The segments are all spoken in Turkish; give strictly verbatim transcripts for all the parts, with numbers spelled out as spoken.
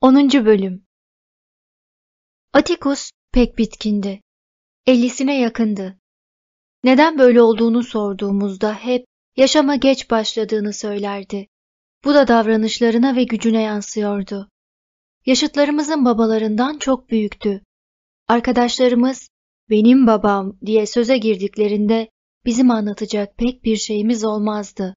onuncu Bölüm. Atticus pek bitkindi. ellisine yakındı. Neden böyle olduğunu sorduğumuzda hep yaşama geç başladığını söylerdi. Bu da davranışlarına ve gücüne yansıyordu. Yaşıtlarımızın babalarından çok büyüktü. Arkadaşlarımız "benim babam" diye söze girdiklerinde bizim anlatacak pek bir şeyimiz olmazdı.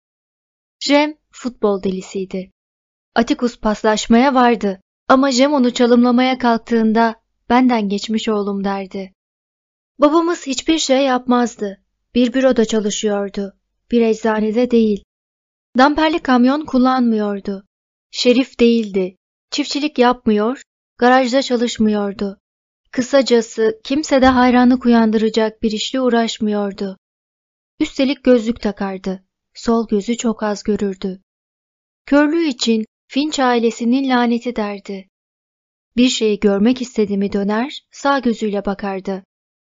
Jem futbol delisiydi. Atticus paslaşmaya vardı ama Jem onu çalımlamaya kalktığında "benden geçmiş oğlum" derdi. Babamız hiçbir şey yapmazdı. Bir büroda çalışıyordu. Bir eczanede değil. Damperli kamyon kullanmıyordu. Şerif değildi. Çiftçilik yapmıyor, garajda çalışmıyordu. Kısacası kimsede hayranlık uyandıracak bir işle uğraşmıyordu. Üstelik gözlük takardı. Sol gözü çok az görürdü. Körlüğü için Finch ailesinin laneti derdi. Bir şeyi görmek istedi mi döner, sağ gözüyle bakardı.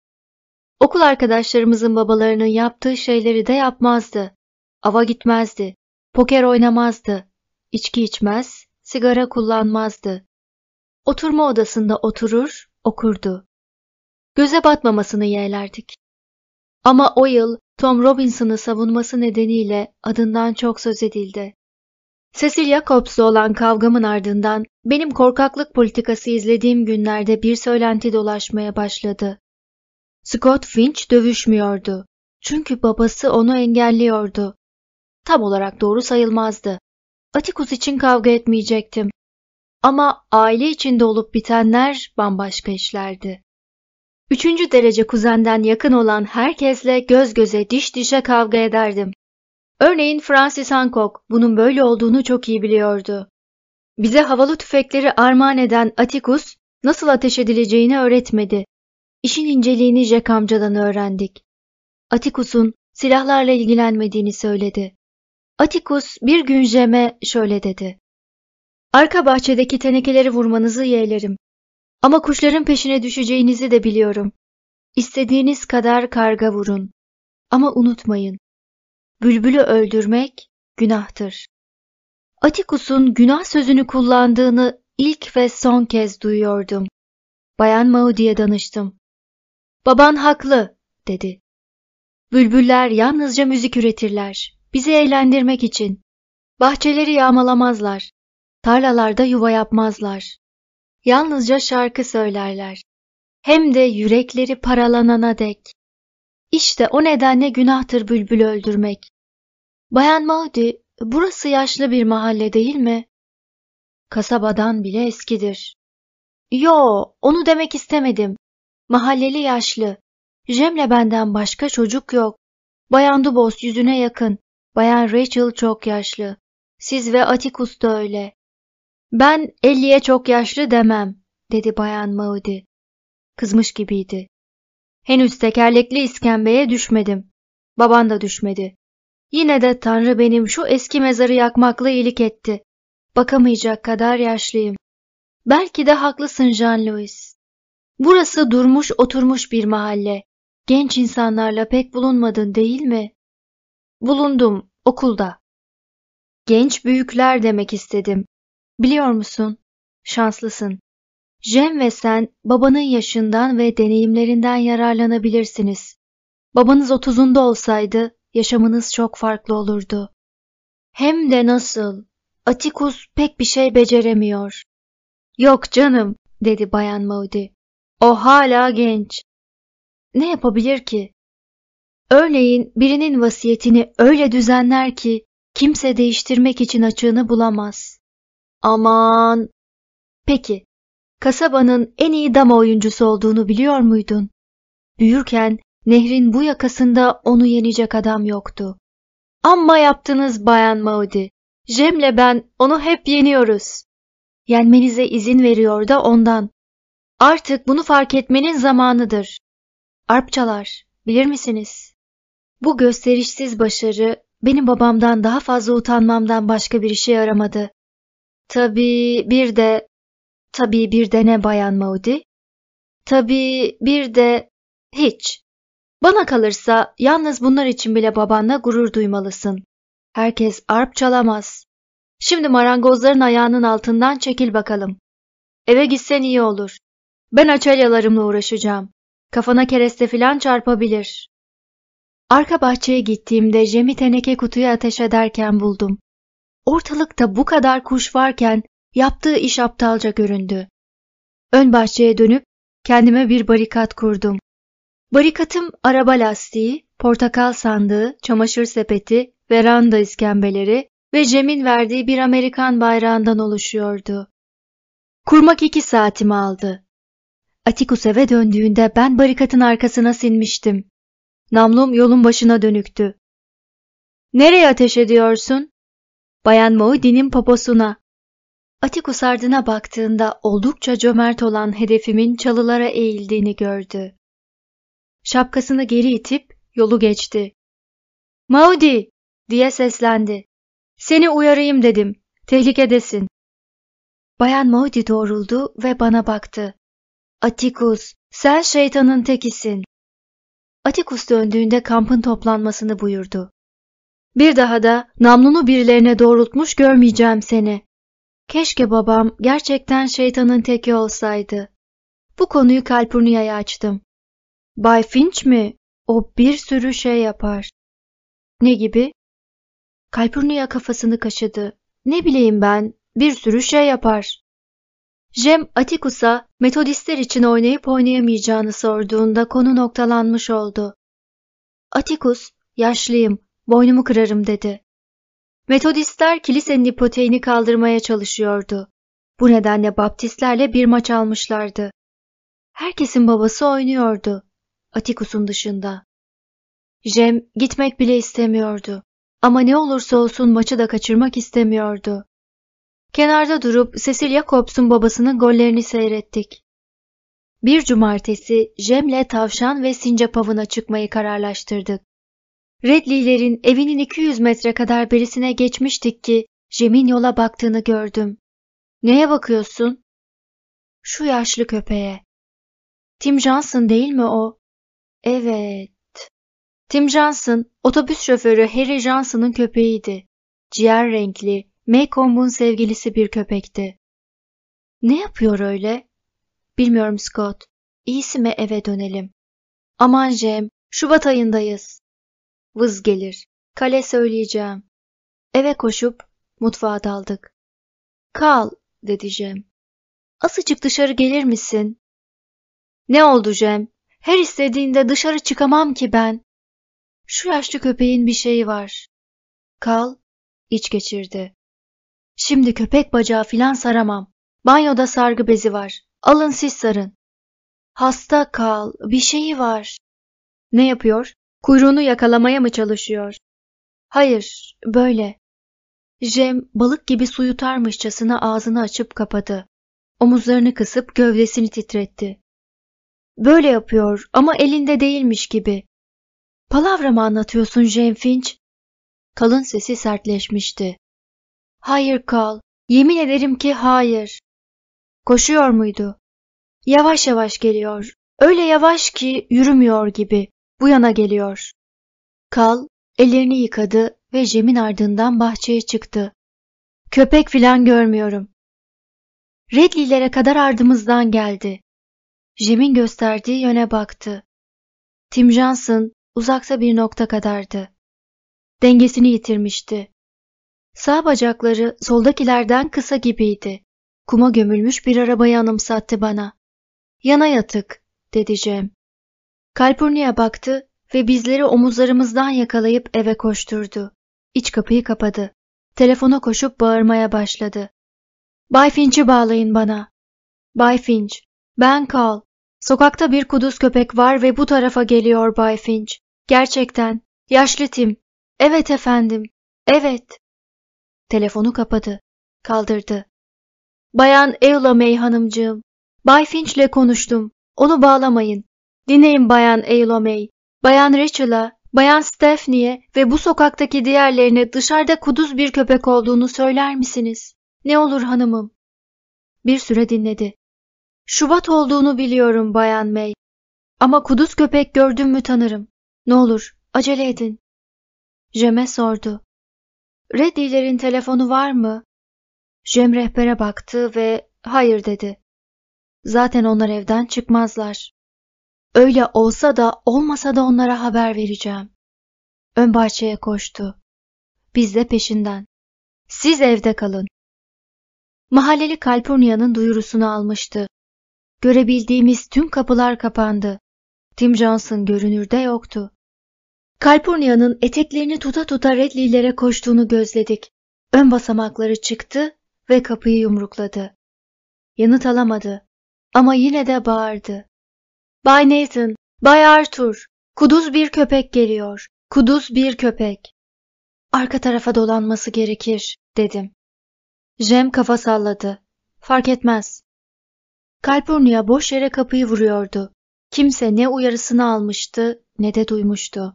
Okul arkadaşlarımızın babalarının yaptığı şeyleri de yapmazdı. Ava gitmezdi, poker oynamazdı, içki içmez, sigara kullanmazdı. Oturma odasında oturur, okurdu. Göze batmamasını yeğlerdik. Ama o yıl Tom Robinson'ı savunması nedeniyle adından çok söz edildi. Cecil Jacobs'la olan kavgamın ardından benim korkaklık politikası izlediğim günlerde bir söylenti dolaşmaya başladı. Scott Finch dövüşmüyordu. Çünkü babası onu engelliyordu. Tam olarak doğru sayılmazdı. Atticus için kavga etmeyecektim. Ama aile içinde olup bitenler bambaşka işlerdi. Üçüncü derece kuzenden yakın olan herkesle göz göze diş dişe kavga ederdim. Örneğin Francis Hancock bunun böyle olduğunu çok iyi biliyordu. Bize havalı tüfekleri armağan eden Atticus nasıl ateş edileceğini öğretmedi. İşin inceliğini Jack amcadan öğrendik. Atticus'un silahlarla ilgilenmediğini söyledi. Atticus bir gün Jem'e şöyle dedi. "Arka bahçedeki tenekeleri vurmanızı yeğlerim. Ama kuşların peşine düşeceğinizi de biliyorum. İstediğiniz kadar karga vurun. Ama unutmayın. Bülbülü öldürmek günahtır." Atticus'un günah sözünü kullandığını ilk ve son kez duyuyordum. Bayan Maudy'ye danıştım. "Baban haklı," dedi. "Bülbüller yalnızca müzik üretirler. Bizi eğlendirmek için. Bahçeleri yağmalamazlar. Tarlalarda yuva yapmazlar. Yalnızca şarkı söylerler. Hem de yürekleri paralanana dek. İşte o nedenle günahtır bülbülü öldürmek. Bayan Maudy, burası yaşlı bir mahalle değil mi?" "Kasabadan bile eskidir." "Yo, onu demek istemedim. Mahalleli yaşlı. Jem'le benden başka çocuk yok. Bayan Dubos yüzüne yakın. Bayan Rachel çok yaşlı. Siz ve Atticus da öyle." "Ben elliye çok yaşlı demem," dedi Bayan Maudy. Kızmış gibiydi. "Henüz tekerlekli iskembeye düşmedim. Baban da düşmedi. Yine de Tanrı benim şu eski mezarı yakmakla iyilik etti. Bakamayacak kadar yaşlıyım. Belki de haklısın Jean-Louis. Burası durmuş oturmuş bir mahalle. Genç insanlarla pek bulunmadın değil mi?" "Bulundum, okulda." "Genç büyükler demek istedim. Biliyor musun? Şanslısın. Jem ve sen babanın yaşından ve deneyimlerinden yararlanabilirsiniz. Babanız otuzunda olsaydı yaşamınız çok farklı olurdu." "Hem de nasıl? Atticus pek bir şey beceremiyor." "Yok canım," dedi Bayan Maudy. "O hala genç." "Ne yapabilir ki? Örneğin birinin vasiyetini öyle düzenler ki kimse değiştirmek için açığını bulamaz." "Aman!" "Peki, kasabanın en iyi dama oyuncusu olduğunu biliyor muydun? Büyürken nehrin bu yakasında onu yenecek adam yoktu." "Amma yaptınız Bayan Maudy. Jem'le ben onu hep yeniyoruz." "Yenmenize izin veriyor da ondan. Artık bunu fark etmenin zamanıdır. Arp çalar, bilir misiniz?" Bu gösterişsiz başarı benim babamdan daha fazla utanmamdan başka bir işe yaramadı. Tabii bir de, tabii bir de ne Bayan Maudy? Tabii bir de hiç. Bana kalırsa yalnız bunlar için bile babanla gurur duymalısın. Herkes arp çalamaz. Şimdi marangozların ayağının altından çekil bakalım. Eve gitsen iyi olur. Ben açelyalarımla uğraşacağım. Kafana kereste filan çarpabilir. Arka bahçeye gittiğimde Jem'i teneke kutuya ateş ederken buldum. Ortalıkta bu kadar kuş varken yaptığı iş aptalca göründü. Ön bahçeye dönüp kendime bir barikat kurdum. Barikatım araba lastiği, portakal sandığı, çamaşır sepeti, veranda iskembeleri ve Jem'in verdiği bir Amerikan bayrağından oluşuyordu. Kurmak iki saatimi aldı. Atticus eve döndüğünde ben barikatın arkasına sinmiştim. Namlum yolun başına dönüktü. "Nereye ateş ediyorsun?" "Bayan Maudy'nin poposuna." Atticus ardına baktığında oldukça cömert olan hedefimin çalılara eğildiğini gördü. Şapkasını geri itip yolu geçti. "Maudy!" diye seslendi. "Seni uyarayım dedim. Tehlikedesin." Bayan Maudy doğruldu ve bana baktı. "Atticus, sen şeytanın tekisin." Atticus döndüğünde kampın toplanmasını buyurdu. "Bir daha da namlunu birilerine doğrultmuş görmeyeceğim seni." Keşke babam gerçekten şeytanın teki olsaydı. Bu konuyu Calpurnia'ya açtım. "Bay Finch mi? O bir sürü şey yapar." "Ne gibi?" Calpurnia kafasını kaşıdı. "Ne bileyim ben, bir sürü şey yapar." Jem, Atticus'a Metodistler için oynayıp oynayamayacağını sorduğunda konu noktalanmış oldu. Atticus, "Yaşlıyım, boynumu kırarım." dedi. Metodistler kilisenin ipoteğini kaldırmaya çalışıyordu. Bu nedenle Baptistlerle bir maç almışlardı. Herkesin babası oynuyordu, Atticus'un dışında. Jem gitmek bile istemiyordu. Ama ne olursa olsun maçı da kaçırmak istemiyordu. Kenarda durup Cecil Jacobs'un babasının gollerini seyrettik. Bir cumartesi Jem'le tavşan ve sincap avına çıkmayı kararlaştırdık. Redley'lerin evinin iki yüz metre kadar berisine geçmiştik ki Jem'in yola baktığını gördüm. "Neye bakıyorsun?" "Şu yaşlı köpeğe." "Tim Johnson değil mi o?" "Evet." Tim Johnson, otobüs şoförü Harry Johnson'ın köpeğiydi. Ciğer renkli, Maycomb'un sevgilisi bir köpekti. "Ne yapıyor öyle?" "Bilmiyorum Scott. İyisi mi eve dönelim?" "Aman Jem, Şubat ayındayız." Vız gelir. "Kale söyleyeceğim." Eve koşup mutfağa daldık. "Kal," dedi Jem. "Azıcık dışarı gelir misin?" "Ne oldu Jem? Her istediğinde dışarı çıkamam ki ben." "Şu yaşlı köpeğin bir şeyi var." Kal iç geçirdi. "Şimdi köpek bacağı filan saramam. Banyoda sargı bezi var. Alın siz sarın." "Hasta Kal, bir şeyi var." "Ne yapıyor? Kuyruğunu yakalamaya mı çalışıyor?" "Hayır, böyle." Jem balık gibi su yutarmışçasına ağzını açıp kapadı. Omuzlarını kısıp gövdesini titretti. "Böyle yapıyor ama elinde değilmiş gibi." "Palavra mı anlatıyorsun Jem Finch?" Kalın sesi sertleşmişti. "Hayır Kal, yemin ederim ki hayır." "Koşuyor muydu?" "Yavaş yavaş geliyor. Öyle yavaş ki yürümüyor gibi. Bu yana geliyor." Kal ellerini yıkadı ve Jem'in ardından bahçeye çıktı. "Köpek filan görmüyorum." Redley'lere kadar ardımızdan geldi. Jem'in gösterdiği yöne baktı. Tim Johnson uzakta bir nokta kadardı. Dengesini yitirmişti. Sağ bacakları soldakilerden kısa gibiydi. Kuma gömülmüş bir arabayı anımsattı bana. "Yana yatık," dedi Jem. Calpurnia baktı ve bizleri omuzlarımızdan yakalayıp eve koşturdu. İç kapıyı kapadı. Telefona koşup bağırmaya başladı. "Bay Finch'i bağlayın bana." "Bay Finch, ben Kal. Sokakta bir kuduz köpek var ve bu tarafa geliyor Bay Finch. Gerçekten. Yaşlı Tim. Evet efendim. Evet." Telefonu kapadı. Kaldırdı. "Bayan Eula May hanımcığım. Bay Finch'le konuştum. Onu bağlamayın. Dinleyin Bayan Eula May. Bayan Rachel'a, Bayan Stephanie'ye ve bu sokaktaki diğerlerine dışarıda kuduz bir köpek olduğunu söyler misiniz? Ne olur hanımım." Bir süre dinledi. "Şubat olduğunu biliyorum Bayan May. Ama kuduz köpek gördüm mü tanırım. Ne olur acele edin." Jem'e sordu. "Reddy'lerin telefonu var mı?" Jem rehbere baktı ve hayır dedi. Zaten onlar evden çıkmazlar. Öyle olsa da olmasa da onlara haber vereceğim. Ön bahçeye koştu. Biz de peşinden. Siz evde kalın. Mahalleli Calpurnia'nın duyurusunu almıştı. Görebildiğimiz tüm kapılar kapandı. Tim Johnson görünürde yoktu. Calpurnia'nın eteklerini tuta tuta Redley'lere koştuğunu gözledik. Ön basamakları çıktı ve kapıyı yumrukladı. Yanıt alamadı ama yine de bağırdı. Bay Nathan, Bay Arthur, kuduz bir köpek geliyor, kuduz bir köpek. Arka tarafa dolanması gerekir, dedim. Jem kafa salladı. Fark etmez. Calpurnia boş yere kapıyı vuruyordu. Kimse ne uyarısını almıştı ne de duymuştu.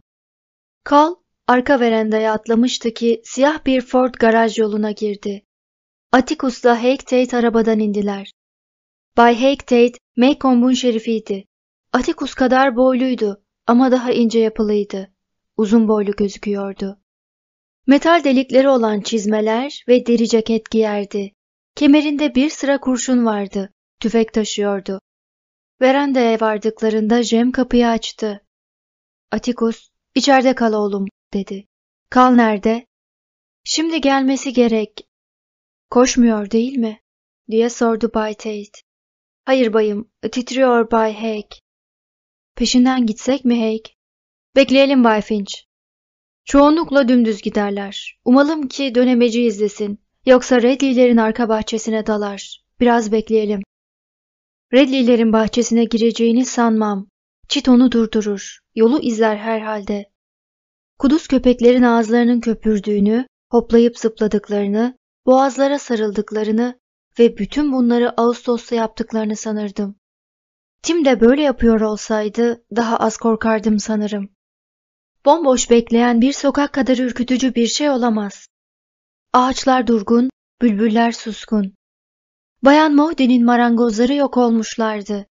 Cal, arka verandaya atlamıştı ki siyah bir Ford garaj yoluna girdi. Atticus'la Hake Tate arabadan indiler. Bay Hake Tate, Maycomb'un şerifiydi. Atticus kadar boyluydu ama daha ince yapılıydı. Uzun boylu gözüküyordu. Metal delikleri olan çizmeler ve deri ceket giyerdi. Kemerinde bir sıra kurşun vardı. Tüfek taşıyordu. Verandaya vardıklarında Jem kapıyı açtı. Atticus, içeride kal oğlum, dedi. Kal nerede? Şimdi gelmesi gerek. Koşmuyor değil mi? Diye sordu Bay Tate. Hayır bayım, titriyor Bay Hake. Peşinden gitsek mi Hake? Bekleyelim Bay Finch. Çoğunlukla dümdüz giderler. Umalım ki dönemeci izlesin. Yoksa Redley'lerin arka bahçesine dalar. Biraz bekleyelim. Redley'lerin bahçesine gireceğini sanmam. Çit onu durdurur. Yolu izler herhalde. Kuduz köpeklerin ağızlarının köpürdüğünü, hoplayıp zıpladıklarını, boğazlara sarıldıklarını ve bütün bunları Ağustos'ta yaptıklarını sanırdım. Tim de böyle yapıyor olsaydı daha az korkardım sanırım. Bomboş bekleyen bir sokak kadar ürkütücü bir şey olamaz. Ağaçlar durgun, bülbüller suskun. Bayan Maude'nin marangozları yok olmuşlardı.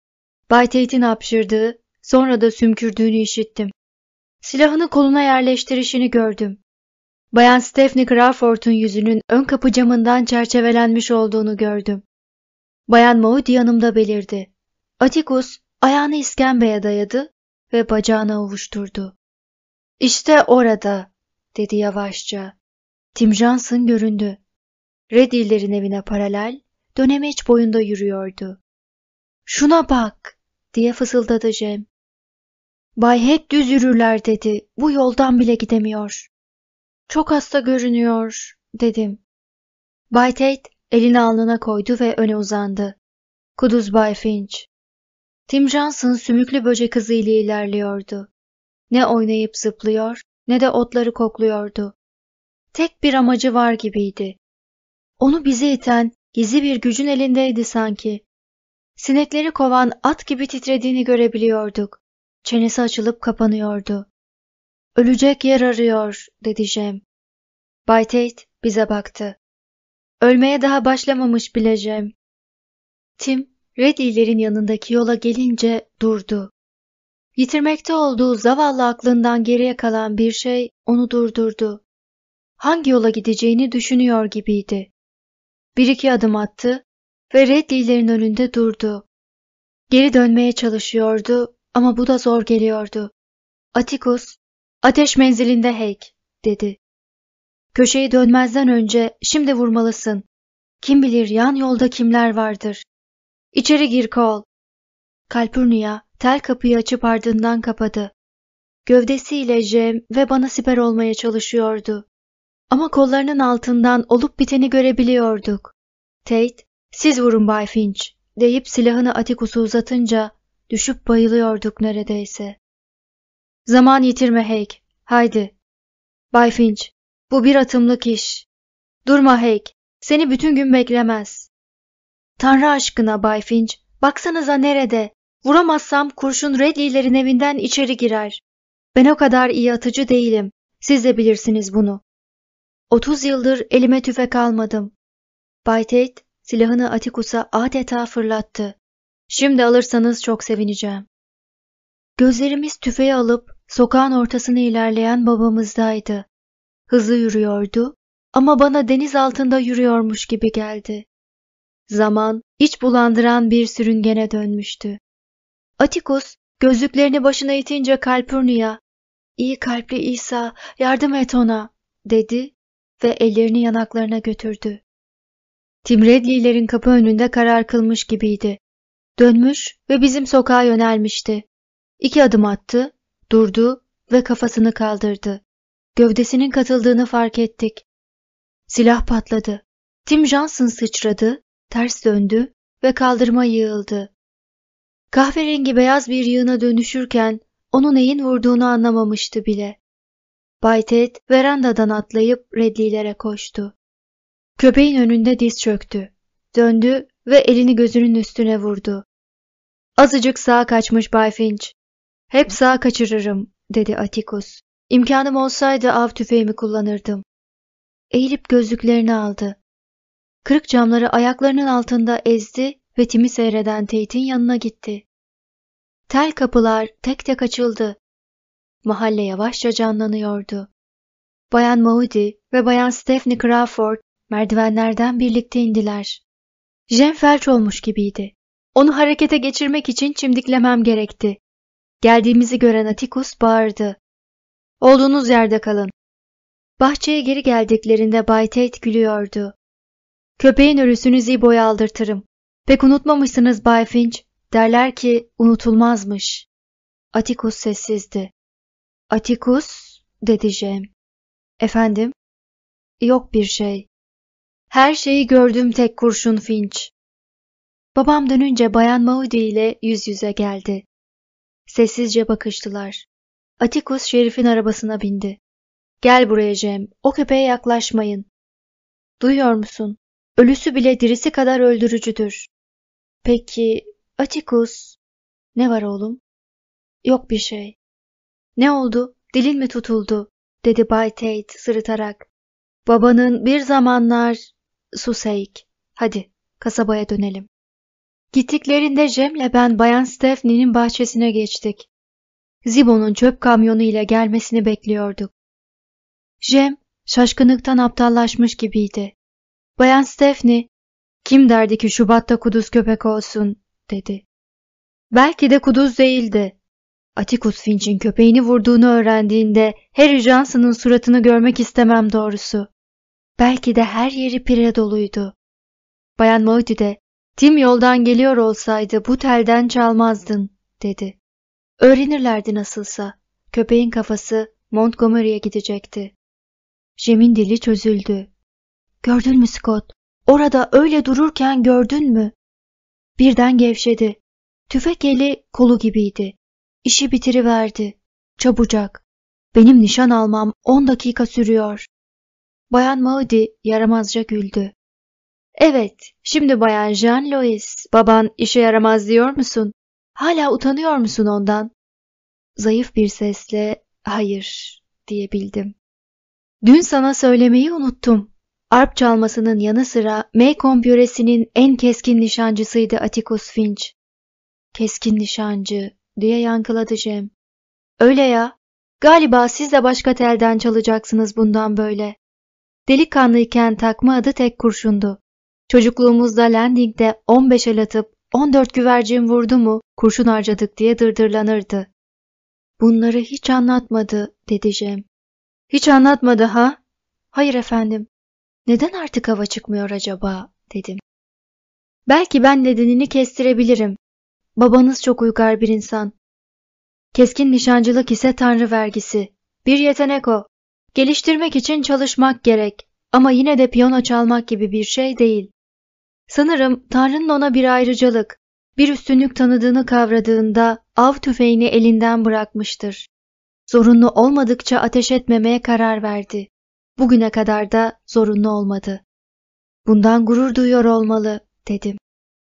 Bay Tate'in hapşırdığı, sonra da sümkürdüğünü işittim. Silahını koluna yerleştirişini gördüm. Bayan Stephanie Crawford'un yüzünün ön kapı camından çerçevelenmiş olduğunu gördüm. Bayan Maude yanımda belirdi. Atticus ayağını iskembeye dayadı ve bacağına ovuşturdu. İşte orada, dedi yavaşça. Tim Johnson göründü. Redley'lerin evine paralel, dönemeç boyunda yürüyordu. Şuna bak, diye fısıldadı Jem. Bay hep düz yürürler dedi, bu yoldan bile gidemiyor. Çok hasta görünüyor, dedim. Bay Tate elini alnına koydu ve öne uzandı. Kuduz Bay Finch. Tim Johnson sümüklü böcek hızıyla ilerliyordu. Ne oynayıp zıplıyor, ne de otları kokluyordu. Tek bir amacı var gibiydi. Onu bize iten gizli bir gücün elindeydi sanki. Sinekleri kovan at gibi titrediğini görebiliyorduk. Çenesi açılıp kapanıyordu. Ölecek yer arıyor, dedi Jem. Bay Tate bize baktı. Ölmeye daha başlamamış bile Jem. Tim, Redley'lerin yanındaki yola gelince durdu. Yitirmekte olduğu zavallı aklından geriye kalan bir şey onu durdurdu. Hangi yola gideceğini düşünüyor gibiydi. Bir iki adım attı ve Redley'lerin önünde durdu. Geri dönmeye çalışıyordu ama bu da zor geliyordu. Atticus, ateş menzilinde Hake, dedi. Köşeyi dönmezden önce şimdi vurmalısın. Kim bilir yan yolda kimler vardır. İçeri gir Cole. Calpurnia tel kapıyı açıp ardından kapadı. Gövdesiyle Jem ve bana siper olmaya çalışıyordu. Ama kollarının altından olup biteni görebiliyorduk. Tate, siz vurun Bay Finch, deyip silahını Atticus'a uzatınca düşüp bayılıyorduk neredeyse. Zaman yitirme Hake, haydi. Bay Finch, bu bir atımlık iş. Durma Hake, seni bütün gün beklemez. Tanrı aşkına Bay Finch, baksanıza nerede? Vuramazsam kurşun Redley'lerin evinden içeri girer. Ben o kadar iyi atıcı değilim. Siz de bilirsiniz bunu. Otuz yıldır elime tüfek almadım. Bay Tate silahını Atticus'a adeta fırlattı. Şimdi alırsanız çok sevineceğim. Gözlerimiz tüfeği alıp sokağın ortasına ilerleyen babamızdaydı. Hızlı yürüyordu ama bana deniz altında yürüyormuş gibi geldi. Zaman iç bulandıran bir sürüngene dönmüştü. Atticus gözlüklerini başına itince Calpurnia'ya "İyi kalpli İsa, yardım et ona," dedi ve ellerini yanaklarına götürdü. Tim Redley'lerin kapı önünde karar kılmış gibiydi. Dönmüş ve bizim sokağa yönelmişti. İki adım attı, durdu ve kafasını kaldırdı. Gövdesinin katıldığını fark ettik. Silah patladı. Tim Johnson sıçradı, ters döndü ve kaldırıma yığıldı. Kahverengi beyaz bir yığına dönüşürken onu neyin vurduğunu anlamamıştı bile. Bay Ted verandadan atlayıp Redley'lere koştu. Köpeğin önünde diz çöktü. Döndü ve elini gözünün üstüne vurdu. "Azıcık sağa kaçmış Bay Finch." "Hep sağa kaçırırım," dedi Atticus. "İmkanım olsaydı av tüfeğimi kullanırdım." Eğilip gözlüklerini aldı. Kırık camları ayaklarının altında ezdi ve Tim'i seyreden Tate'in yanına gitti. Tel kapılar tek tek açıldı. Mahalle yavaşça canlanıyordu. Bayan Moody ve Bayan Stephanie Crawford merdivenlerden birlikte indiler. Jem felç olmuş gibiydi. Onu harekete geçirmek için çimdiklemem gerekti. Geldiğimizi gören Atticus bağırdı. "Olduğunuz yerde kalın." Bahçeye geri geldiklerinde Bay Tate gülüyordu. "Köpeğin ölüsünü Zibo'ya aldırtırım. Pek unutmamışsınız Bay Finch. Derler ki unutulmazmış." Atticus sessizdi. "Atticus," dedi Jem. "Efendim?" "Yok bir şey." "Her şeyi gördüm tek kurşun Finch." Babam dönünce Bayan Moody ile yüz yüze geldi. Sessizce bakıştılar. Atticus Şerif'in arabasına bindi. "Gel buraya Jem, o köpeğe yaklaşmayın." "Duyuyor musun? Ölüsü bile dirisi kadar öldürücüdür." "Peki, Atticus." "Ne var oğlum?" "Yok bir şey." "Ne oldu? Dilin mi tutuldu?" dedi Bay Tate sırıtarak. "Babanın bir zamanlar..." "Sus Eik. Hadi, kasabaya dönelim." Gittiklerinde Jem'le ben Bayan Stephanie'nin bahçesine geçtik. Zibo'nun çöp kamyonu ile gelmesini bekliyorduk. Jem, şaşkınlıktan aptallaşmış gibiydi. Bayan Stephanie, "Kim derdi ki Şubat'ta kuduz köpek olsun," dedi. "Belki de kuduz değildi." Atticus Finch'in köpeğini vurduğunu öğrendiğinde Harry Johnson'ın suratını görmek istemem doğrusu. Belki de her yeri pire doluydu. Bayan Moody de, "Tim yoldan geliyor olsaydı bu telden çalmazdın," dedi. Öğrenirlerdi nasılsa. Köpeğin kafası Montgomery'e gidecekti. Jem'in dili çözüldü. "Gördün mü Scott? Orada öyle dururken gördün mü?" Birden gevşedi. Tüfek eli kolu gibiydi. İşi bitiriverdi. Çabucak. "Benim nişan almam on dakika sürüyor." Bayan Moody yaramazca güldü. "Evet, şimdi Bayan Jean Louis, baban işe yaramaz diyor musun? Hala utanıyor musun ondan?" Zayıf bir sesle "Hayır," diyebildim. "Dün sana söylemeyi unuttum. Arp çalmasının yanı sıra Maycomb yöresinin en keskin nişancısıydı Atticus Finch." "Keskin nişancı," diye yankıladı Jem. "Öyle ya. Galiba siz de başka telden çalacaksınız bundan böyle." Delikanlıyken takma adı tek kurşundu. Çocukluğumuzda Landing'de on beş el atıp on dört güvercin vurdu mu kurşun harcadık diye dırdırlanırdı. "Bunları hiç anlatmadı," dedi Jem. "Hiç anlatmadı ha?" "Hayır efendim." "Neden artık hava çıkmıyor acaba?" dedim. "Belki ben nedenini kestirebilirim. Babanız çok uygar bir insan. Keskin nişancılık ise tanrı vergisi. Bir yetenek o. Geliştirmek için çalışmak gerek ama yine de piyano çalmak gibi bir şey değil. Sanırım Tanrı'nın ona bir ayrıcalık, bir üstünlük tanıdığını kavradığında av tüfeğini elinden bırakmıştır. Zorunlu olmadıkça ateş etmemeye karar verdi. Bugüne kadar da zorunlu olmadı. Bundan gurur duyuyor olmalı," dedim.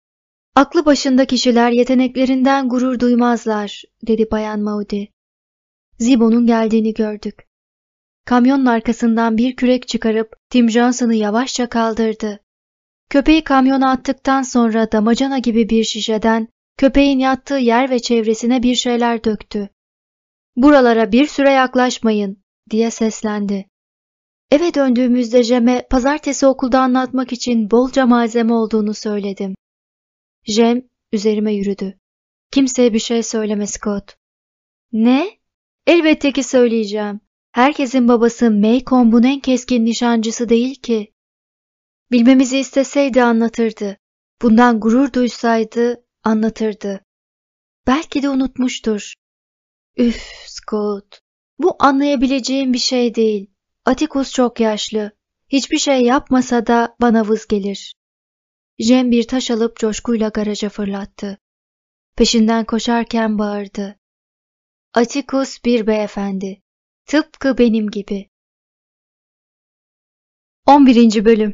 "Aklı başında kişiler yeteneklerinden gurur duymazlar," dedi Bayan Moody. Zibo'nun geldiğini gördük. Kamyonun arkasından bir kürek çıkarıp Tim Johnson'ı yavaşça kaldırdı. Köpeği kamyona attıktan sonra damacana gibi bir şişeden köpeğin yattığı yer ve çevresine bir şeyler döktü. "Buralara bir süre yaklaşmayın," diye seslendi. Eve döndüğümüzde Jem'e pazartesi okulda anlatmak için bolca malzeme olduğunu söyledim. Jem üzerime yürüdü. Kimseye bir şey söyleme Scott. Ne? Elbette ki söyleyeceğim. Herkesin babası Maycomb'un en keskin nişancısı değil ki. Bilmemizi isteseydi anlatırdı. Bundan gurur duysaydı anlatırdı. Belki de unutmuştur. Üf Scott. Bu anlayabileceğim bir şey değil. Atticus çok yaşlı. Hiçbir şey yapmasa da bana vız gelir. Jem bir taş alıp coşkuyla garaja fırlattı. Peşinden koşarken bağırdı. Atticus bir beyefendi. Tıpkı benim gibi. on birinci Bölüm.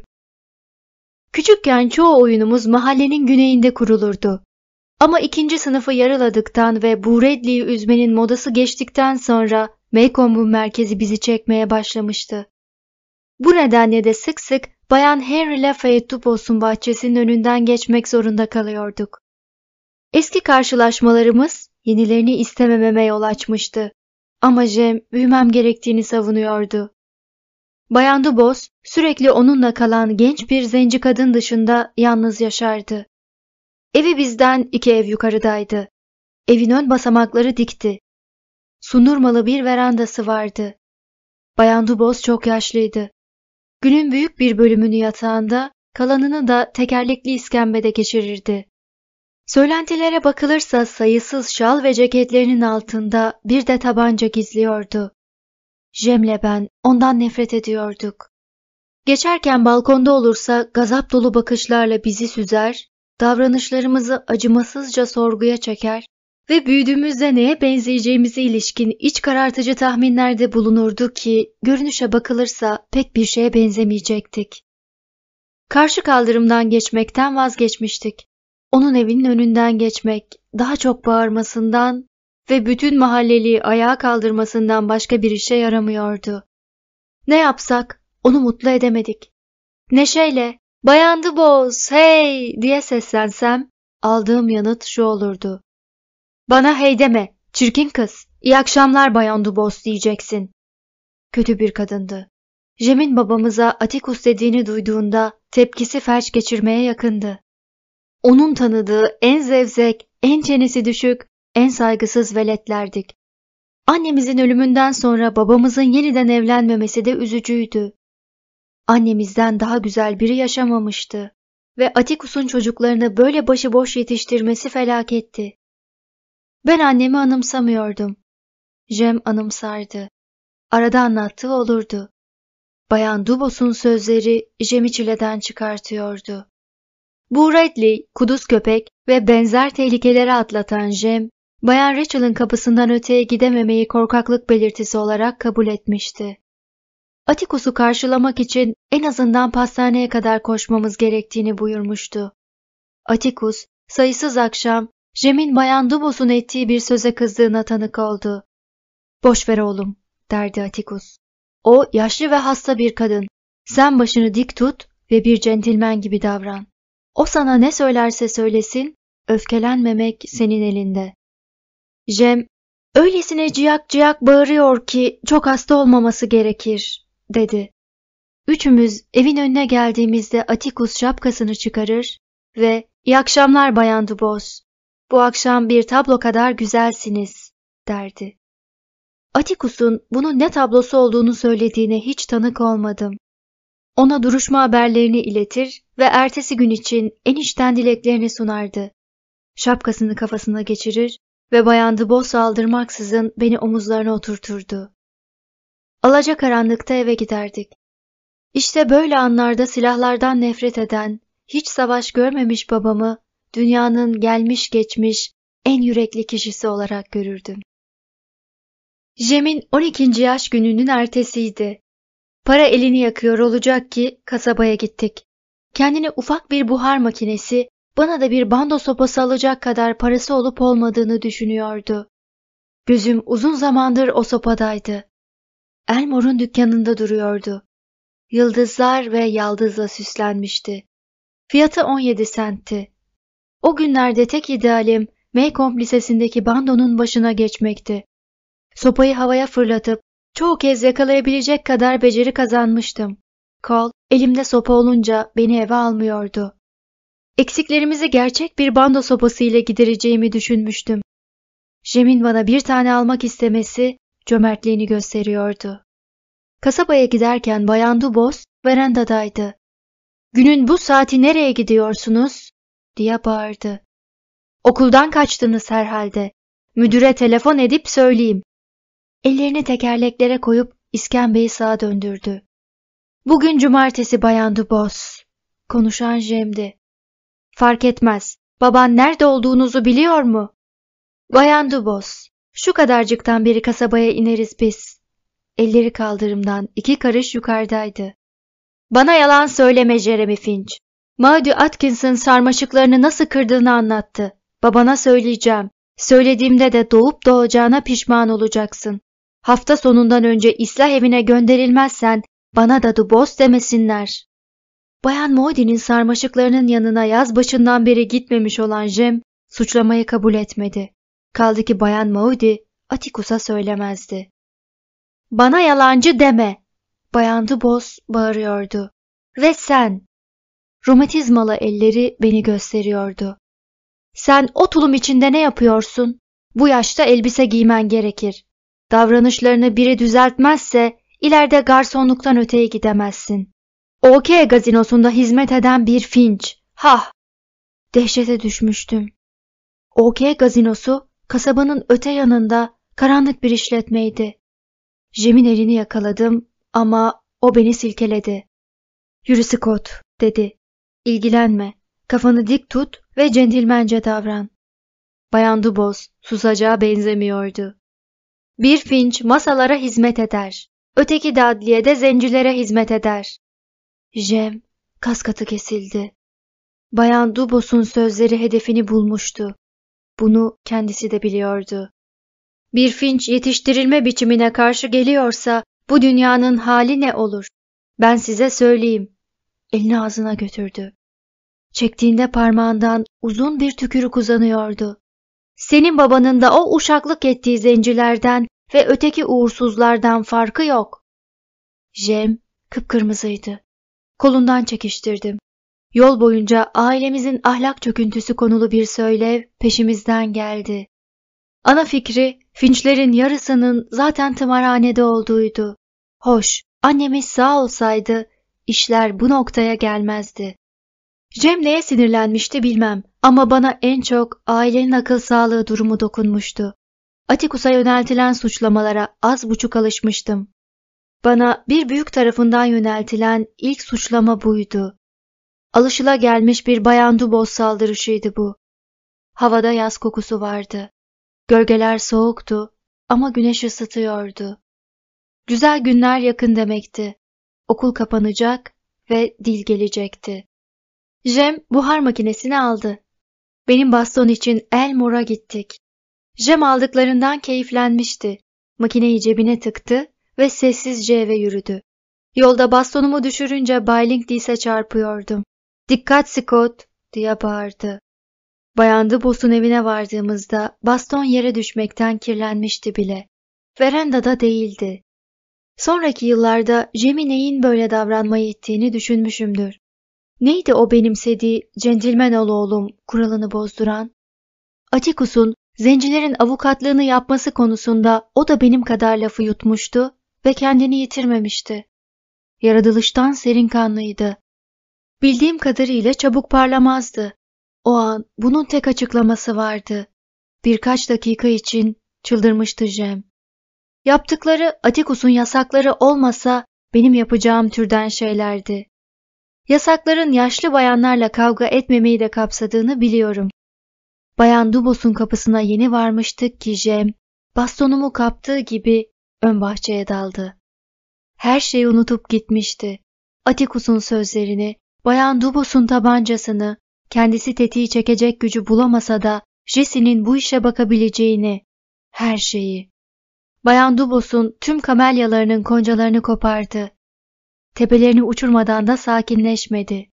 Küçükken çoğu oyunumuz mahallenin güneyinde kurulurdu. Ama ikinci sınıfı yarıladıktan ve Bu Redley'i üzmenin modası geçtikten sonra Maycomb'un merkezi bizi çekmeye başlamıştı. Bu nedenle de sık sık Bayan Henry Lafayette Dubois'un bahçesinin önünden geçmek zorunda kalıyorduk. Eski karşılaşmalarımız yenilerini istemememe yol açmıştı. Ama Jem büyümem gerektiğini savunuyordu. Bayan Dubois sürekli onunla kalan genç bir zenci kadın dışında yalnız yaşardı. Evi bizden iki ev yukarıdaydı. Evin ön basamakları dikti. Sundurmalı bir verandası vardı. Bayan Dubois çok yaşlıydı. Günün büyük bir bölümünü yatağında, kalanını da tekerlekli iskembede geçirirdi. Söylentilere bakılırsa sayısız şal ve ceketlerinin altında bir de tabanca gizliyordu. Jem'le ben ondan nefret ediyorduk. Geçerken balkonda olursa gazap dolu bakışlarla bizi süzer, davranışlarımızı acımasızca sorguya çeker ve büyüdüğümüzde neye benzeyeceğimize ilişkin iç karartıcı tahminlerde bulunurdu ki görünüşe bakılırsa pek bir şeye benzemeyecektik. Karşı kaldırımdan geçmekten vazgeçmiştik. Onun evinin önünden geçmek, daha çok bağırmasından ve bütün mahalleliği ayağa kaldırmasından başka bir işe yaramıyordu. Ne yapsak onu mutlu edemedik. Neşeyle "Bayan Dubois, hey!" diye seslensem aldığım yanıt şu olurdu. "Bana hey deme, çirkin kız. İyi akşamlar Bayan Dubois diyeceksin." Kötü bir kadındı. Jem'in babamıza Atticus dediğini duyduğunda tepkisi felç geçirmeye yakındı. Onun tanıdığı en zevzek, en çenesi düşük, en saygısız veletlerdik. Annemizin ölümünden sonra babamızın yeniden evlenmemesi de üzücüydü. Annemizden daha güzel biri yaşamamıştı ve Atticus'un çocuklarını böyle başıboş yetiştirmesi felaketti. Ben annemi anımsamıyordum. Jem anımsardı. Arada anlattığı olurdu. Bayan Dubois'un sözleri Jem'i çileden çıkartıyordu. Bu Redley, kuduz köpek ve benzer tehlikeleri atlatan Jem, Bayan Rachel'ın kapısından öteye gidememeyi korkaklık belirtisi olarak kabul etmişti. Atticus'u karşılamak için en azından pastaneye kadar koşmamız gerektiğini buyurmuştu. Atticus, sayısız akşam Jem'in Bayan Dubois'un ettiği bir söze kızdığına tanık oldu. "Boş ver oğlum," derdi Atticus. "O yaşlı ve hasta bir kadın. Sen başını dik tut ve bir centilmen gibi davran. O sana ne söylerse söylesin, öfkelenmemek senin elinde." Jem, "Öylesine ciyak ciyak bağırıyor ki çok hasta olmaması gerekir," dedi. Üçümüz evin önüne geldiğimizde Atticus şapkasını çıkarır ve "İyi akşamlar Bayan Dubois. Bu akşam bir tablo kadar güzelsiniz," derdi. Atticus'un bunun ne tablosu olduğunu söylediğine hiç tanık olmadım. Ona duruşma haberlerini iletir ve ertesi gün için en içten dileklerini sunardı. Şapkasını kafasına geçirir ve Bayan Dubois'u aldırmaksızın beni omuzlarına oturturdu. Alacakaranlıkta eve giderdik. İşte böyle anlarda silahlardan nefret eden, hiç savaş görmemiş babamı dünyanın gelmiş geçmiş en yürekli kişisi olarak görürdüm. Jem'in on ikinci yaş gününün ertesiydi. Para elini yakıyor olacak ki kasabaya gittik. Kendine ufak bir buhar makinesi, bana da bir bando sopası alacak kadar parası olup olmadığını düşünüyordu. Gözüm uzun zamandır o sopadaydı. Elmore'un dükkanında duruyordu. Yıldızlar ve yaldızla süslenmişti. Fiyatı on yedi sentti. O günlerde tek idealim Maycomb Lisesi'ndeki bandonun başına geçmekti. Sopayı havaya fırlatıp Çoğu kez yakalayabilecek kadar beceri kazanmıştım. Cole, elimde sopa olunca beni eve almıyordu. Eksiklerimizi gerçek bir bando sopası ile gidereceğimi düşünmüştüm. Jem'in bana bir tane almak istemesi cömertliğini gösteriyordu. Kasabaya giderken Bayan Dubos verandadaydı. "Günün bu saati nereye gidiyorsunuz?" diye bağırdı. "Okuldan kaçtınız herhalde. Müdüre telefon edip söyleyeyim." Ellerini tekerleklere koyup iskemleyi sağa döndürdü. "Bugün cumartesi Bayan Dubos." Konuşan Jem'di. "Fark etmez. Baban nerede olduğunuzu biliyor mu?" "Bayan Dubos, şu kadarcıktan beri kasabaya ineriz biz." Elleri kaldırımdan iki karış yukarıdaydı. "Bana yalan söyleme Jeremy Finch. Maudie Atkinson sarmaşıklarını nasıl kırdığını anlattı. Babana söyleyeceğim. Söylediğimde de doğup doğacağına pişman olacaksın. Hafta sonundan önce ıslah evine gönderilmezsen bana da Dubos demesinler." Bayan Maudie'nin sarmaşıklarının yanına yaz başından beri gitmemiş olan Jem suçlamayı kabul etmedi. Kaldı ki Bayan Maudie Atticus'a söylemezdi. "Bana yalancı deme!" Bayan Dubos bağırıyordu. "Ve sen!" Romatizmalı elleri beni gösteriyordu. "Sen o tulum içinde ne yapıyorsun? Bu yaşta elbise giymen gerekir. Davranışlarını biri düzeltmezse ileride garsonluktan öteye gidemezsin. OK gazinosunda hizmet eden bir Finch. Hah!" Dehşete düşmüştüm. OK gazinosu kasabanın öte yanında karanlık bir işletmeydi. Jem'in elini yakaladım ama o beni silkeledi. "Yürü Scott," dedi. "İlgilenme. Kafanı dik tut ve centilmence davran." Bayan Dubos susacağa benzemiyordu. "Bir Finch masalara hizmet eder. Öteki de adliyede zencilere hizmet eder." Jem kaskatı kesildi. Bayan Dubos'un sözleri hedefini bulmuştu. Bunu kendisi de biliyordu. Bir Finch yetiştirilme biçimine karşı geliyorsa bu dünyanın hali ne olur? Ben size söyleyeyim. Elini ağzına götürdü. Çektiğinde parmağından uzun bir tükürük uzanıyordu. "Senin babanın da o uşaklık ettiği zencilerden ve öteki uğursuzlardan farkı yok." Jem kıpkırmızıydı. Kolundan çekiştirdim. Yol boyunca ailemizin ahlak çöküntüsü konulu bir söylev peşimizden geldi. Ana fikri Finch'lerin yarısının zaten tımarhanede olduğuydu. Hoş, annemiz sağ olsaydı işler bu noktaya gelmezdi. Jem neye sinirlenmişti bilmem ama bana en çok ailenin akıl sağlığı durumu dokunmuştu. Atticus'a yöneltilen suçlamalara az buçuk alışmıştım. Bana bir büyük tarafından yöneltilen ilk suçlama buydu. Alışılagelmiş bir Bayan Dubos saldırışıydı bu. Havada yaz kokusu vardı. Gölgeler soğuktu ama güneş ısıtıyordu. Güzel günler yakın demekti. Okul kapanacak ve dil gelecekti. Jem buhar makinesini aldı. Benim baston için Elmore'a gittik. Jem aldıklarından keyiflenmişti. Makineyi cebine tıktı ve sessizce eve yürüdü. Yolda bastonumu düşürünce Bay Linkleys'e çarpıyordum. "Dikkat Scott!" diye bağırdı. Bayan Dubos'un evine vardığımızda baston yere düşmekten kirlenmişti bile. Verandada değildi. Sonraki yıllarda Jem'in neyin böyle davranmayı ittiğini düşünmüşümdür. Neydi o benimsediği "centilmen ol oğlum" kuralını bozduran? Atticus'un zencilerin avukatlığını yapması konusunda o da benim kadar lafı yutmuştu ve kendini yitirmemişti. Yaratılıştan serin kanlıydı. Bildiğim kadarıyla çabuk parlamazdı. O an bunun tek açıklaması vardı. Birkaç dakika için çıldırmıştı Jem. Yaptıkları Atticus'un yasakları olmasa benim yapacağım türden şeylerdi. Yasakların yaşlı bayanlarla kavga etmemeyi de kapsadığını biliyorum. Bayan Dubos'un kapısına yeni varmıştık ki Jem, bastonumu kaptığı gibi ön bahçeye daldı. Her şeyi unutup gitmişti. Atticus'un sözlerini, Bayan Dubos'un tabancasını, kendisi tetiği çekecek gücü bulamasa da Jesse'nin bu işe bakabileceğini, her şeyi. Bayan Dubos'un tüm kamelyalarının koncalarını kopardı. Tepelerini uçurmadan da sakinleşmedi.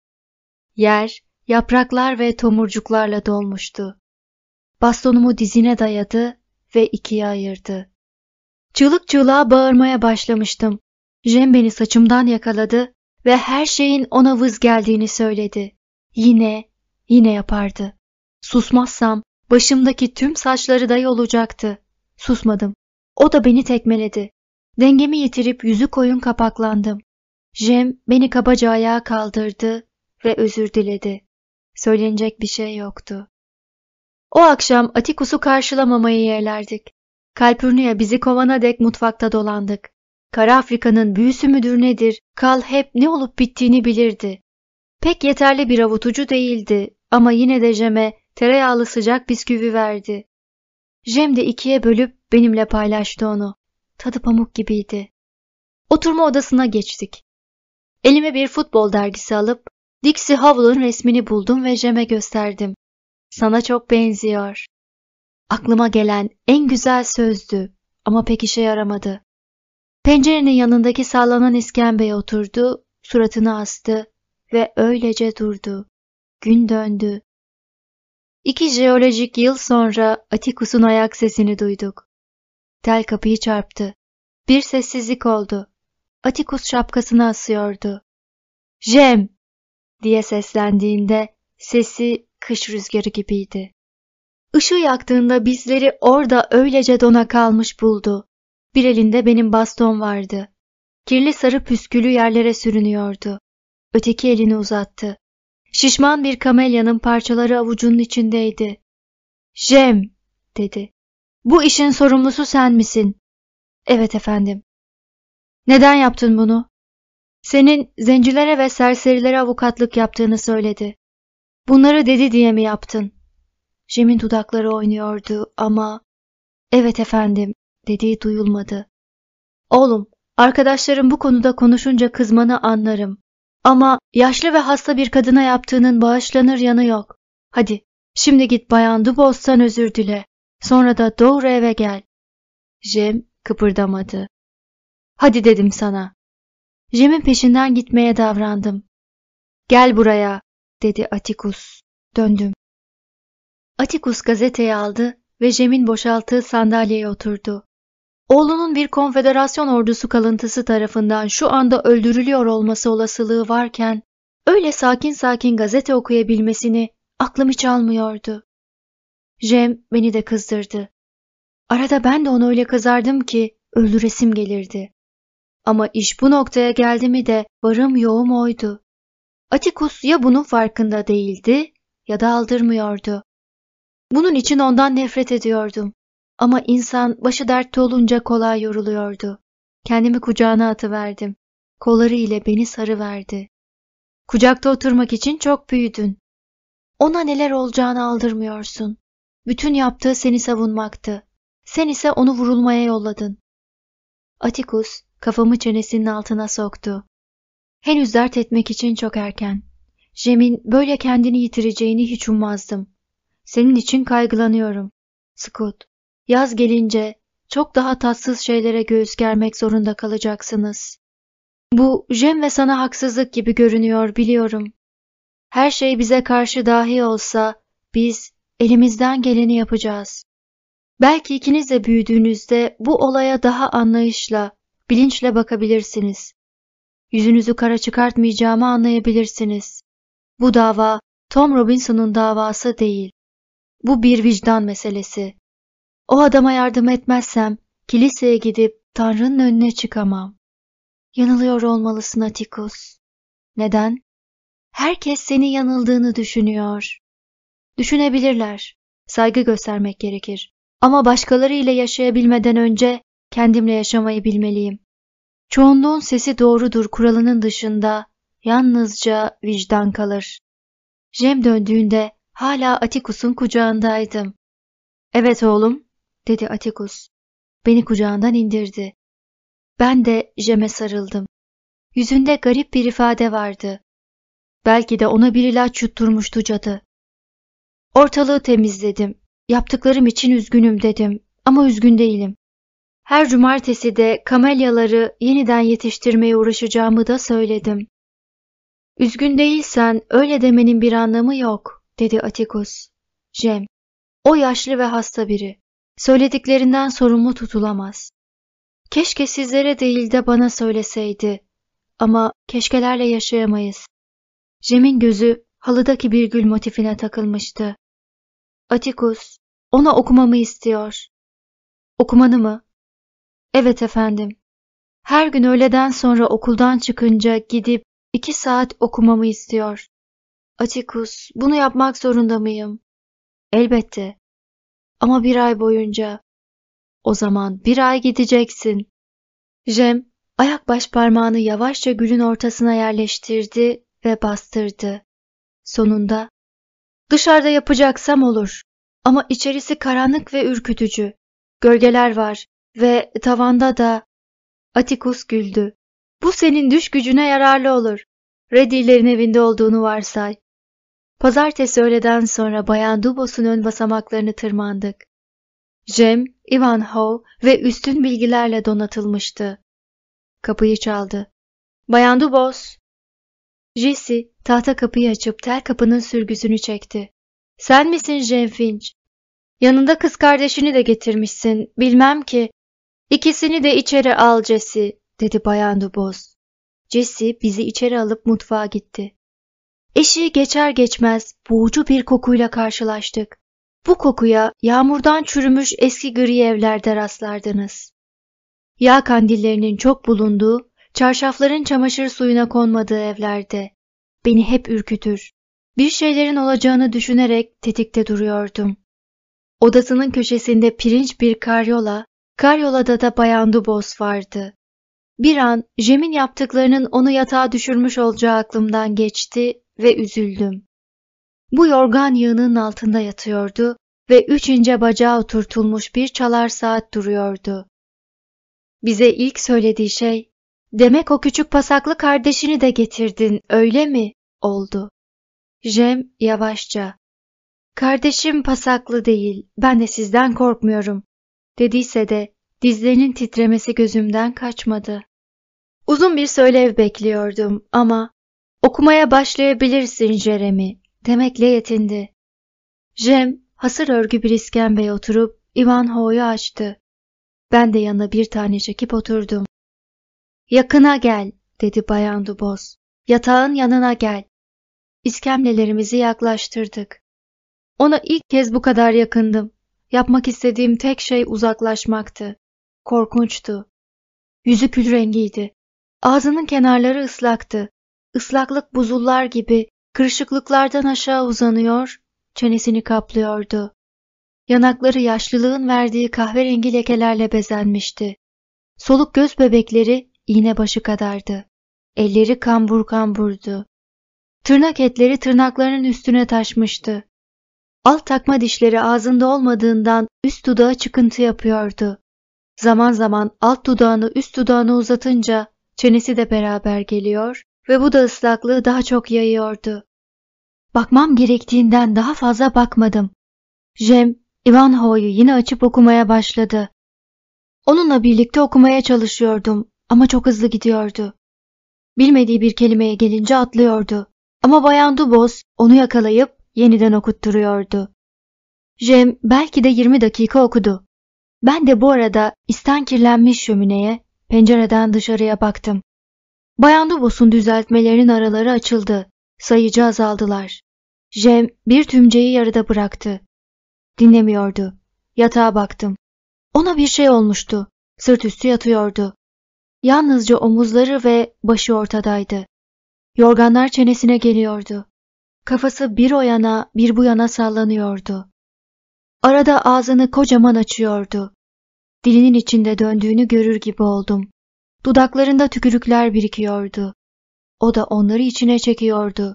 Yer, yapraklar ve tomurcuklarla dolmuştu. Bastonumu dizine dayadı ve ikiye ayırdı. Çığlık çığlığa bağırmaya başlamıştım. Jem beni saçımdan yakaladı ve her şeyin ona vız geldiğini söyledi. Yine, yine yapardı. Susmazsam başımdaki tüm saçları da yolacaktı. Susmadım. O da beni tekmeledi. Dengemi yitirip yüzü koyun kapaklandım. Jem beni kabaca ayağa kaldırdı ve özür diledi. Söylenecek bir şey yoktu. O akşam Atikus'u karşılamamayı yeğlerdik. Kalpurnia bizi kovana dek mutfakta dolandık. Kara Afrika'nın büyüsü müdür nedir, Kal hep ne olup bittiğini bilirdi. Pek yeterli bir avutucu değildi ama yine de Jem'e tereyağlı sıcak bisküvi verdi. Jem de ikiye bölüp benimle paylaştı onu. Tadı pamuk gibiydi. Oturma odasına geçtik. Elime bir futbol dergisi alıp Dixie Howell'ın resmini buldum ve Jem'e gösterdim. Sana çok benziyor. Aklıma gelen en güzel sözdü ama pek işe yaramadı. Pencerenin yanındaki sallanan iskembeye oturdu, suratını astı ve öylece durdu. Gün döndü. İki jeolojik yıl sonra Atikus'un ayak sesini duyduk. Tel kapıyı çarptı. Bir sessizlik oldu. Atikus şapkasını asıyordu. "Jem!" diye seslendiğinde sesi kış rüzgarı gibiydi. Işığı yaktığında bizleri orada öylece dona kalmış buldu. Bir elinde benim baston vardı. Kirli sarı püskülü yerlere sürünüyordu. Öteki elini uzattı. Şişman bir kamelyanın parçaları avucunun içindeydi. "Jem!" dedi. "Bu işin sorumlusu sen misin?" "Evet efendim." "Neden yaptın bunu?" "Senin zencilere ve serserilere avukatlık yaptığını söyledi." "Bunları dedi diye mi yaptın?" Jem'in dudakları oynuyordu ama "Evet efendim" dediği duyulmadı. "Oğlum, arkadaşlarım bu konuda konuşunca kızmanı anlarım. Ama yaşlı ve hasta bir kadına yaptığının bağışlanır yanı yok. Hadi, şimdi git Bayan Dubos'tan özür dile. Sonra da doğru eve gel." Jem kıpırdamadı. "Hadi dedim sana." Jem'in peşinden gitmeye davrandım. "Gel buraya," dedi Atikus. Döndüm. Atikus gazeteyi aldı ve Jem'in boşalttığı sandalyeye oturdu. Oğlunun bir konfederasyon ordusu kalıntısı tarafından şu anda öldürülüyor olması olasılığı varken, öyle sakin sakin gazete okuyabilmesini aklım hiç almıyordu. Jem beni de kızdırdı. Arada ben de onu öyle kızardım ki öldüresim gelirdi. Ama iş bu noktaya geldi mi de varım yoğum oydu. Atikus ya bunun farkında değildi ya da aldırmıyordu. Bunun için ondan nefret ediyordum. Ama insan başı dertte olunca kolay yoruluyordu. Kendimi kucağına atıverdim. Kolları ile beni sarıverdi. "Kucakta oturmak için çok büyüdün. Ona neler olacağını aldırmıyorsun. Bütün yaptığı seni savunmaktı. Sen ise onu vurulmaya yolladın." Atikus kafamı çenesinin altına soktu. "Henüz dert etmek için çok erken. Jem'in böyle kendini yitireceğini hiç ummazdım. Senin için kaygılanıyorum. Scott, yaz gelince çok daha tatsız şeylere göğüs germek zorunda kalacaksınız. Bu Jem ve sana haksızlık gibi görünüyor, biliyorum. Her şey bize karşı dahi olsa biz elimizden geleni yapacağız. Belki ikiniz de büyüdüğünüzde bu olaya daha anlayışla, bilinçle bakabilirsiniz. Yüzünüzü kara çıkartmayacağımı anlayabilirsiniz. Bu dava Tom Robinson'un davası değil. Bu bir vicdan meselesi. O adama yardım etmezsem kiliseye gidip Tanrı'nın önüne çıkamam." "Yanılıyor olmalısın Atikus." "Neden?" "Herkes senin yanıldığını düşünüyor." "Düşünebilirler. Saygı göstermek gerekir. Ama başkaları ile yaşayabilmeden önce kendimle yaşamayı bilmeliyim. Çoğunluğun sesi doğrudur kuralının dışında yalnızca vicdan kalır." Jem döndüğünde hala Atikus'un kucağındaydım. "Evet oğlum," dedi Atikus. Beni kucağından indirdi. Ben de Jem'e sarıldım. Yüzünde garip bir ifade vardı. Belki de ona bir ilaç yutturmuştu cadı. "Ortalığı temizledim. Yaptıklarım için üzgünüm," dedim. "Ama üzgün değilim. Her cumartesi de kamelyaları yeniden yetiştirmeye uğraşacağımı da söyledim." "Üzgün değilsen öyle demenin bir anlamı yok," dedi Atikus. "Jem, o yaşlı ve hasta biri. Söylediklerinden sorumlu tutulamaz. Keşke sizlere değil de bana söyleseydi. Ama keşkelerle yaşayamayız. Jem'in gözü halıdaki bir gül motifine takılmıştı. Atticus, ona okumamı istiyor. Okumanı mı? Evet efendim. Her gün öğleden sonra okuldan çıkınca gidip iki saat okumamı istiyor. Atticus, bunu yapmak zorunda mıyım? Elbette. Ama bir ay boyunca. O zaman bir ay gideceksin. Jem, ayak baş parmağını yavaşça gülün ortasına yerleştirdi ve bastırdı. Sonunda, dışarıda yapacaksam olur. Ama içerisi karanlık ve ürkütücü. Gölgeler var ve tavanda da... Atticus güldü. Bu senin düş gücüne yararlı olur. Reddy'lerin evinde olduğunu varsay. Pazartesi öğleden sonra Bayan Dubos'un ön basamaklarını tırmandık. Jem, Ivanhoe ve üstün bilgilerle donatılmıştı. Kapıyı çaldı. Bayan Dubos. Jessie tahta kapıyı açıp tel kapının sürgüsünü çekti. Sen misin Jem Finch? Yanında kız kardeşini de getirmişsin. Bilmem ki. İkisini de içeri al Jessie, dedi Bayan Dubos. Jessie bizi içeri alıp mutfağa gitti. Eşiği geçer geçmez boğucu bir kokuyla karşılaştık. Bu kokuya yağmurdan çürümüş eski gri evlerde rastlardınız. Yağ kandillerinin çok bulunduğu, çarşafların çamaşır suyuna konmadığı evlerde. Beni hep ürkütür. Bir şeylerin olacağını düşünerek tetikte duruyordum. Odasının köşesinde pirinç bir karyola, karyolada da Bayan Dubos vardı. Bir an Jem'in yaptıklarının onu yatağa düşürmüş olacağı aklımdan geçti ve üzüldüm. Bu yorgan yığının altında yatıyordu ve üç ince bacağı oturtulmuş bir çalar saat duruyordu. Bize ilk söylediği şey, demek o küçük pasaklı kardeşini de getirdin, öyle mi? Oldu. Jem yavaşça, kardeşim pasaklı değil, ben de sizden korkmuyorum, dediyse de dizlerinin titremesi gözümden kaçmadı. Uzun bir söylev bekliyordum ama okumaya başlayabilirsin Jeremy demekle yetindi. Jem hasır örgü bir iskembeye oturup Ivanhoe'yu açtı. Ben de yanına bir tane çekip oturdum. Yakına gel, dedi Bayan Dubos. Yatağın yanına gel. İskemlelerimizi yaklaştırdık. Ona ilk kez bu kadar yakındım. Yapmak istediğim tek şey uzaklaşmaktı. Korkunçtu. Yüzü kül rengiydi. Ağzının kenarları ıslaktı. Islaklık buzullar gibi kırışıklıklardan aşağı uzanıyor, çenesini kaplıyordu. Yanakları yaşlılığın verdiği kahverengi lekelerle bezenmişti. Soluk göz bebekleri iğne başı kadardı. Elleri kambur kamburdu. Tırnak etleri tırnaklarının üstüne taşmıştı. Alt takma dişleri ağzında olmadığından üst dudağı çıkıntı yapıyordu. Zaman zaman alt dudağını üst dudağına uzatınca çenesi de beraber geliyor ve bu da ıslaklığı daha çok yayıyordu. Bakmam gerektiğinden daha fazla bakmadım. Jem, Ivanhoe'yu yine açıp okumaya başladı. Onunla birlikte okumaya çalışıyordum ama çok hızlı gidiyordu. Bilmediği bir kelimeye gelince atlıyordu. Ama Bayan Dubos onu yakalayıp yeniden okutturuyordu. Jem belki de yirmi dakika okudu. Ben de bu arada isten kirlenmiş şömineye, pencereden dışarıya baktım. Bayan Dubos'un düzeltmelerinin araları açıldı. Sayıcı azaldılar. Jem bir tümceyi yarıda bıraktı. Dinlemiyordu. Yatağa baktım. Ona bir şey olmuştu. Sırt üstü yatıyordu. Yalnızca omuzları ve başı ortadaydı. Yorganlar çenesine geliyordu. Kafası bir o yana bir bu yana sallanıyordu. Arada ağzını kocaman açıyordu. Dilinin içinde döndüğünü görür gibi oldum. Dudaklarında tükürükler birikiyordu. O da onları içine çekiyordu.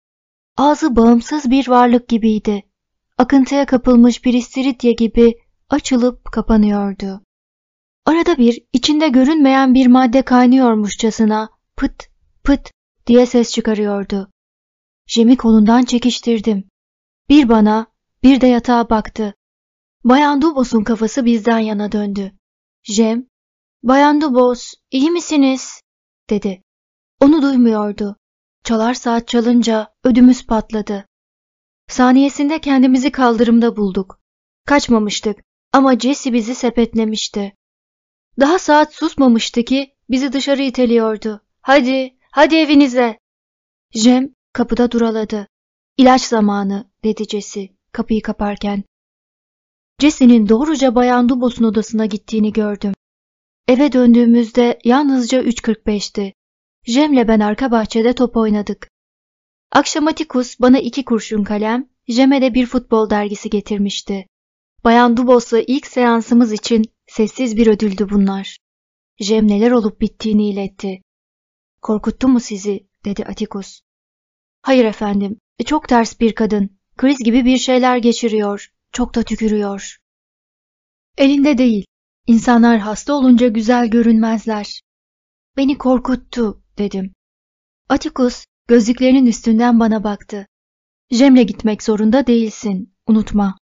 Ağzı bağımsız bir varlık gibiydi. Akıntıya kapılmış bir istiridye gibi açılıp kapanıyordu. Arada bir içinde görünmeyen bir madde kaynıyormuşçasına pıt pıt diye ses çıkarıyordu. Jem'i kolundan çekiştirdim. Bir bana, bir de yatağa baktı. Bayan Dubos'un kafası bizden yana döndü. Jem, Bayan Dubos, iyi misiniz? dedi. Onu duymuyordu. Çalar saat çalınca ödümüz patladı. Saniyesinde kendimizi kaldırımda bulduk. Kaçmamıştık ama Jessie bizi sepetlemişti. Daha saat susmamıştı ki bizi dışarı iteliyordu. Hadi, hadi evinize. Jem kapıda duraladı. İlaç zamanı, dedi Jesse kapıyı kaparken. Jesse'nin doğruca Bayan Dubos'un odasına gittiğini gördüm. Eve döndüğümüzde yalnızca üç kırk beşti. Jem'le ben arka bahçede top oynadık. Akşam Atticus bana iki kurşun kalem, Jem'e de bir futbol dergisi getirmişti. Bayan Dubos'la ilk seansımız için sessiz bir ödüldü bunlar. Jem neler olup bittiğini iletti. Korkuttu mu sizi? Dedi Atticus. Hayır efendim, çok ters bir kadın. Kriz gibi bir şeyler geçiriyor. Çok da tükürüyor. Elinde değil. İnsanlar hasta olunca güzel görünmezler. Beni korkuttu, dedim. Atticus gözlüklerinin üstünden bana baktı. Jem'le gitmek zorunda değilsin, unutma.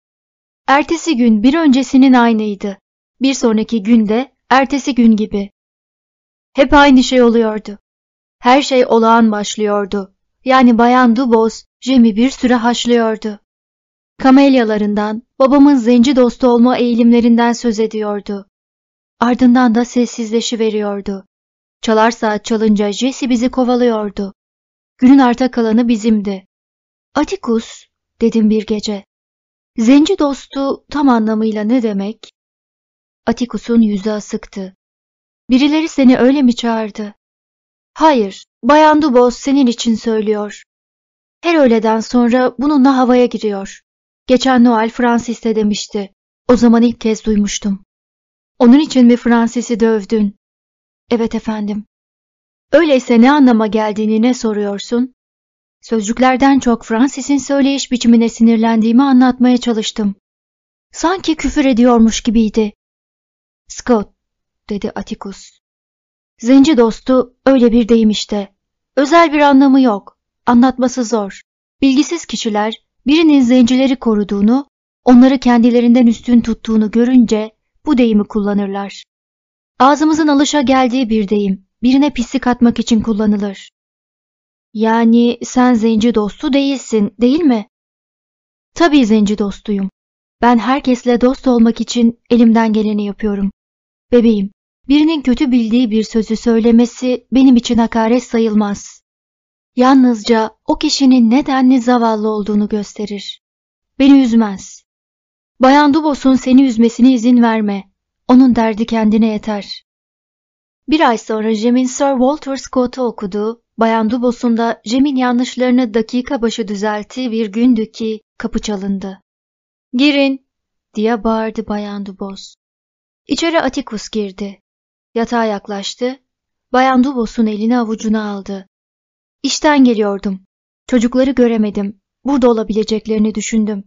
Ertesi gün bir öncesinin aynıydı. Bir sonraki gün de ertesi gün gibi. Hep aynı şey oluyordu. Her şey olağan başlıyordu. Yani Bayan Dubos, Jem'i bir süre haşlıyordu. Kamelyalarından, babamın zenci dostu olma eğilimlerinden söz ediyordu. Ardından da sessizleşiveriyordu. Çalar saat çalınca Jesse bizi kovalıyordu. Günün arta kalanı bizimdi. Atticus, dedim bir gece. Zenci dostu tam anlamıyla ne demek? Atticus'un yüzü asıktı. Birileri seni öyle mi çağırdı? Hayır, Bayan Dubos senin için söylüyor. Her öğleden sonra bununla havaya giriyor. Geçen Noel Francis'te demişti. O zaman ilk kez duymuştum. Onun için mi Francis'i dövdün? Evet efendim. Öyleyse ne anlama geldiğini ne soruyorsun? Sözcüklerden çok Francis'in söyleyiş biçimine sinirlendiğimi anlatmaya çalıştım. Sanki küfür ediyormuş gibiydi. Scott, dedi Atticus. Zenci dostu öyle bir deyim işte. Özel bir anlamı yok. Anlatması zor. Bilgisiz kişiler birinin zencileri koruduğunu, onları kendilerinden üstün tuttuğunu görünce bu deyimi kullanırlar. Ağzımızın alışa geldiği bir deyim, birine pislik atmak için kullanılır. Yani sen zenci dostu değilsin, değil mi? Tabii zenci dostuyum. Ben herkesle dost olmak için elimden geleni yapıyorum. Bebeğim, birinin kötü bildiği bir sözü söylemesi benim için hakaret sayılmaz. Yalnızca o kişinin nedenli zavallı olduğunu gösterir. Beni üzmez. Bayan Dubos'un seni üzmesine izin verme. Onun derdi kendine yeter. Bir ay sonra Jem'in Sir Walter Scott'u okuduğu, Bayan Dubos'un da Jem'in yanlışlarını dakika başı düzelttiği bir gündü ki kapı çalındı. Girin, diye bağırdı Bayan Dubos. İçeri Atticus girdi. Yatağa yaklaştı. Bayan Dubos'un elini avucuna aldı. İşten geliyordum. Çocukları göremedim. Burada olabileceklerini düşündüm.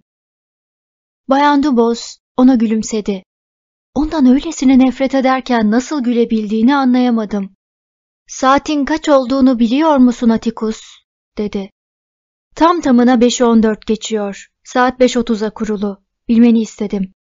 Bayan Dubos ona gülümsedi. Ondan öylesine nefret ederken nasıl gülebildiğini anlayamadım. Saatin kaç olduğunu biliyor musun Atticus? Dedi. Tam tamına beşi on dört geçiyor. Saat beş otuza kurulu. Bilmeni istedim.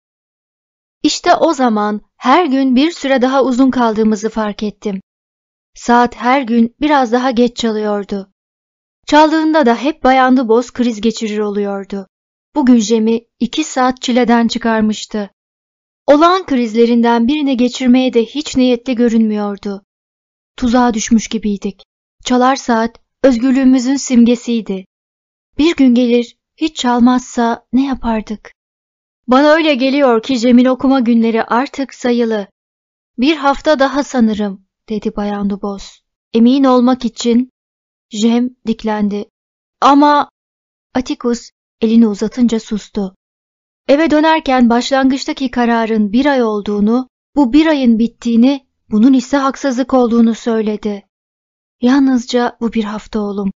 İşte o zaman her gün bir süre daha uzun kaldığımızı fark ettim. Saat her gün biraz daha geç çalıyordu. Çaldığında da hep Bayan Dubos kriz geçirir oluyordu. Bugün Jem'i iki saat çileden çıkarmıştı. Olağan krizlerinden birini geçirmeye de hiç niyetli görünmüyordu. Tuzağa düşmüş gibiydik. Çalar saat özgürlüğümüzün simgesiydi. Bir gün gelir, hiç çalmazsa ne yapardık? Bana öyle geliyor ki Jem'in okuma günleri artık sayılı. Bir hafta daha sanırım, dedi Bayan Dubos. Emin olmak için. Jem diklendi. Ama Atticus elini uzatınca sustu. Eve dönerken başlangıçtaki kararın bir ay olduğunu, bu bir ayın bittiğini, bunun ise haksızlık olduğunu söyledi. Yalnızca bu bir hafta oğlum.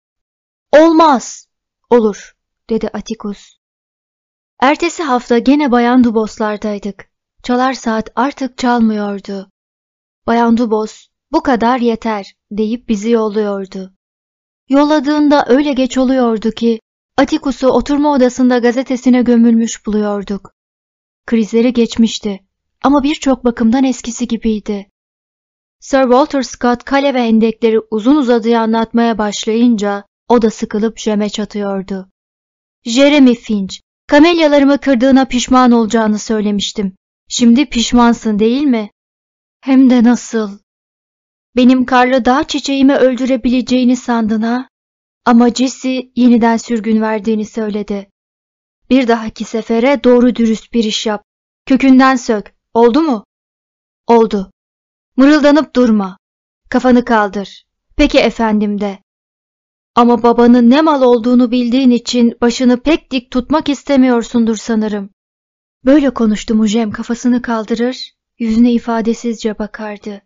Olmaz. Olur, dedi Atticus. Ertesi hafta gene Bayan Dubos'lardaydık. Çalar saat artık çalmıyordu. Bayan Dubos, bu kadar yeter, deyip bizi yolluyordu. Yolladığında öyle geç oluyordu ki, Atticus'u oturma odasında gazetesine gömülmüş buluyorduk. Krizleri geçmişti ama birçok bakımdan eskisi gibiydi. Sir Walter Scott kale ve hendekleri uzun uzadıya anlatmaya başlayınca o da sıkılıp Jem'e çatıyordu. Jeremy Finch, kamelyalarımı kırdığına pişman olacağını söylemiştim. Şimdi pişmansın değil mi? Hem de nasıl? Benim karlı dağ çiçeğimi öldürebileceğini sandın ha? Ama Jesse yeniden sürgün verdiğini söyledi. Bir dahaki sefere doğru dürüst bir iş yap. Kökünden sök. Oldu mu? Oldu. Mırıldanıp durma. Kafanı kaldır. Peki efendim de. Ama babanın ne mal olduğunu bildiğin için başını pek dik tutmak istemiyorsundur sanırım. Böyle konuştu mu Jem kafasını kaldırır, yüzüne ifadesizce bakardı.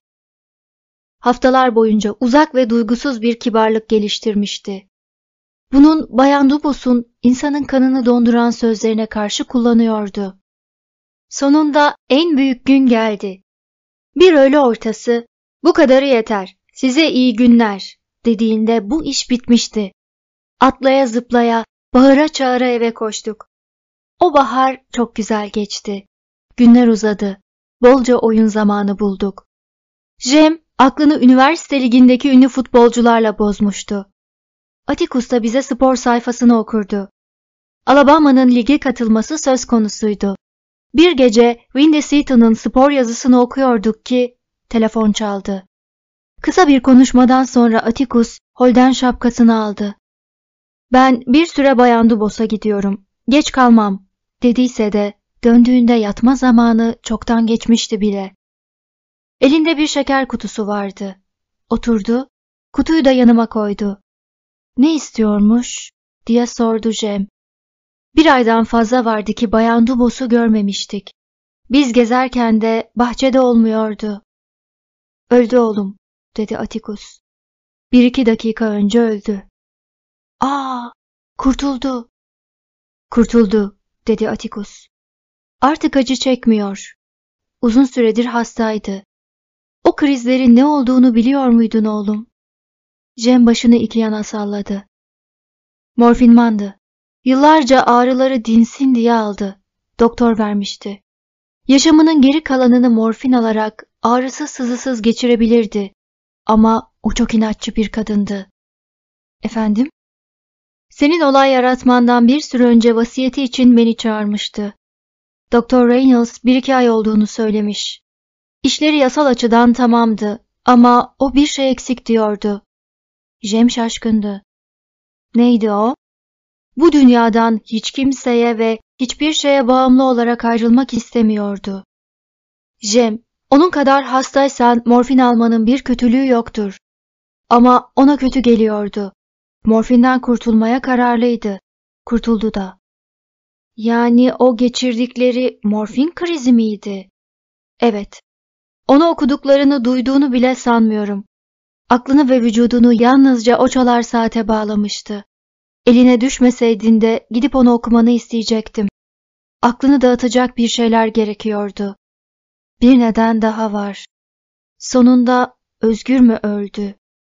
Haftalar boyunca uzak ve duygusuz bir kibarlık geliştirmişti. Bunun Bayan Dubos'un insanın kanını donduran sözlerine karşı kullanıyordu. Sonunda en büyük gün geldi. Bir öğle ortası, bu kadarı yeter, size iyi günler dediğinde bu iş bitmişti. Atlaya zıplaya, bağıra çağıra eve koştuk. O bahar çok güzel geçti. Günler uzadı. Bolca oyun zamanı bulduk. Jem aklını üniversite ligindeki ünlü futbolcularla bozmuştu. Atticus da bize spor sayfasını okurdu. Alabama'nın lige katılması söz konusuydu. Bir gece Windy Seaton'un spor yazısını okuyorduk ki telefon çaldı. Kısa bir konuşmadan sonra Atticus holden şapkasını aldı. Ben bir süre Bayan Dubos'a gidiyorum. Geç kalmam dediyse de döndüğünde yatma zamanı çoktan geçmişti bile. Elinde bir şeker kutusu vardı. Oturdu, kutuyu da yanıma koydu. Ne istiyormuş diye sordu Jem. Bir aydan fazla vardı ki Bayan Dubos'u görmemiştik. Biz gezerken de bahçede olmuyordu. Öldü oğlum dedi Atticus. Bir iki dakika önce öldü. Aa, kurtuldu. Kurtuldu dedi Atticus. Artık acı çekmiyor. Uzun süredir hastaydı. O krizlerin ne olduğunu biliyor muydun oğlum? Jem başını iki yana salladı. Morfinmandı. Yıllarca ağrıları dinsin diye aldı. Doktor vermişti. Yaşamının geri kalanını morfin alarak ağrısız sızısız geçirebilirdi. Ama o çok inatçı bir kadındı. Efendim? Senin olay yaratmandan bir süre önce vasiyeti için beni çağırmıştı. Doktor Reynolds bir iki ay olduğunu söylemiş. İşleri yasal açıdan tamamdı ama o bir şey eksik diyordu. Jem şaşkındı. Neydi o? Bu dünyadan hiç kimseye ve hiçbir şeye bağımlı olarak ayrılmak istemiyordu. Jem, onun kadar hastaysan morfin almanın bir kötülüğü yoktur. Ama ona kötü geliyordu. Morfinden kurtulmaya kararlıydı. Kurtuldu da. Yani o geçirdikleri morfin krizi miydi? Evet. Onu okuduklarını duyduğunu bile sanmıyorum. Aklını ve vücudunu yalnızca o çalar saate bağlamıştı. Eline düşmeseydin de gidip onu okumanı isteyecektim. Aklını dağıtacak bir şeyler gerekiyordu. Bir neden daha var. Sonunda özgür mü öldü?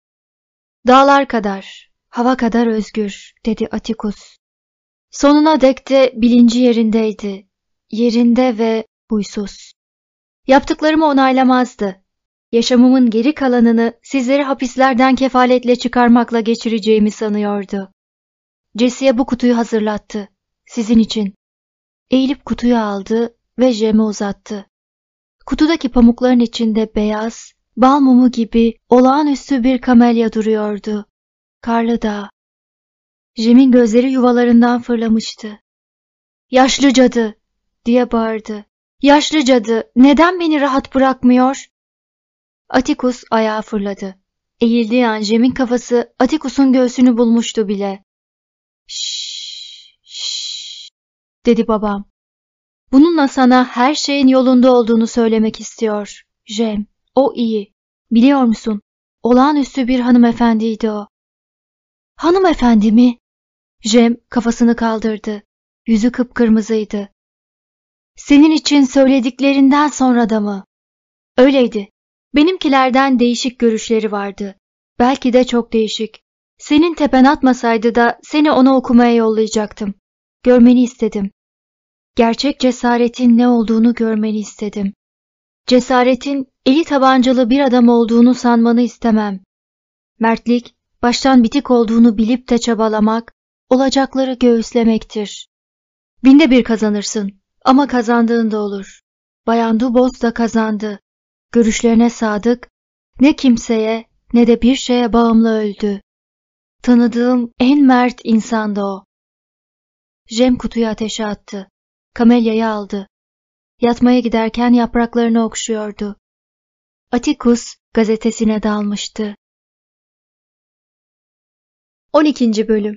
Dağlar kadar, hava kadar özgür, dedi Atticus. Sonuna dek de bilinci yerindeydi. Yerinde ve huysuz. Yaptıklarımı onaylamazdı. Yaşamımın geri kalanını sizleri hapislerden kefaletle çıkarmakla geçireceğimi sanıyordu. Jesse'ye bu kutuyu hazırlattı. Sizin için. Eğilip kutuyu aldı ve Jem'e uzattı. Kutudaki pamukların içinde beyaz, bal mumu gibi olağanüstü bir kamelya duruyordu. Karlı dağ. Jem'in gözleri yuvalarından fırlamıştı. Yaşlı cadı diye bağırdı. Yaşlı cadı, neden beni rahat bırakmıyor? Atticus ayağa fırladı. Eğildiği an Jem'in kafası Atticus'un göğsünü bulmuştu bile. Şşş, şşş, dedi babam. Bununla sana her şeyin yolunda olduğunu söylemek istiyor. Jem, o iyi. Biliyor musun? Olağanüstü bir hanımefendiydi o. Hanımefendi mi? Jem kafasını kaldırdı. Yüzü kıpkırmızıydı. Senin için söylediklerinden sonra da mı? Öyleydi. Benimkilerden değişik görüşleri vardı. Belki de çok değişik. Senin tepen atmasaydı da seni ona okumaya yollayacaktım. Görmeni istedim. Gerçek cesaretin ne olduğunu görmeni istedim. Cesaretin eli tabancalı bir adam olduğunu sanmanı istemem. Mertlik, baştan bitik olduğunu bilip de çabalamak, olacakları göğüslemektir. Binde bir kazanırsın ama kazandığın da olur. Bayan Dubos da kazandı. görüşlerine sadık, ne kimseye ne de bir şeye bağımlı öldü. Tanıdığım en mert insandı o. Jem kutuyu ateşe attı. Kamelyayı aldı. Yatmaya giderken yapraklarını okşuyordu. Atticus gazetesine dalmıştı. on ikinci Bölüm.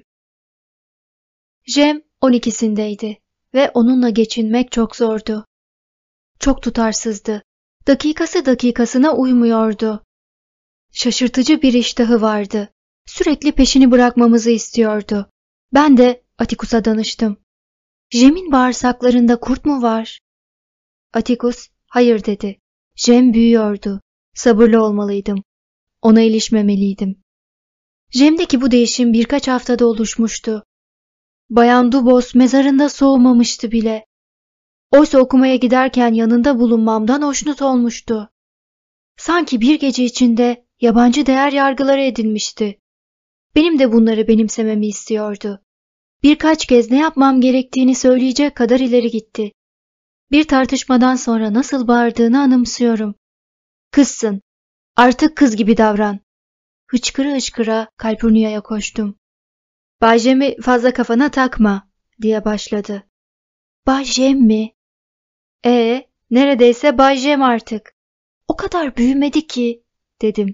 Jem on ikisindeydi ve onunla geçinmek çok zordu. Çok tutarsızdı. Dakikası dakikasına uymuyordu. Şaşırtıcı bir iştahı vardı. Sürekli peşini bırakmamızı istiyordu. Ben de Atticus'a danıştım. Jem'in bağırsaklarında kurt mu var? Atticus, hayır dedi. Jem büyüyordu. Sabırlı olmalıydım. Ona ilişmemeliydim. Jem'deki bu değişim birkaç haftada oluşmuştu. Bayan Dubos mezarında soğumamıştı bile. Oysa okumaya giderken yanında bulunmamdan hoşnut olmuştu. Sanki bir gece içinde yabancı değer yargıları edinmişti. Benim de bunları benimsememi istiyordu. Birkaç kez ne yapmam gerektiğini söyleyecek kadar ileri gitti. Bir tartışmadan sonra nasıl bağırdığını anımsıyorum. Kızsın. Artık kız gibi davran. Hıçkıra hıçkıra Calpurnia'ya koştum. Bay Jem'i fazla kafana takma diye başladı. Bay Jem mi? Ee, neredeyse Bay Jem artık. O kadar büyümedi ki dedim.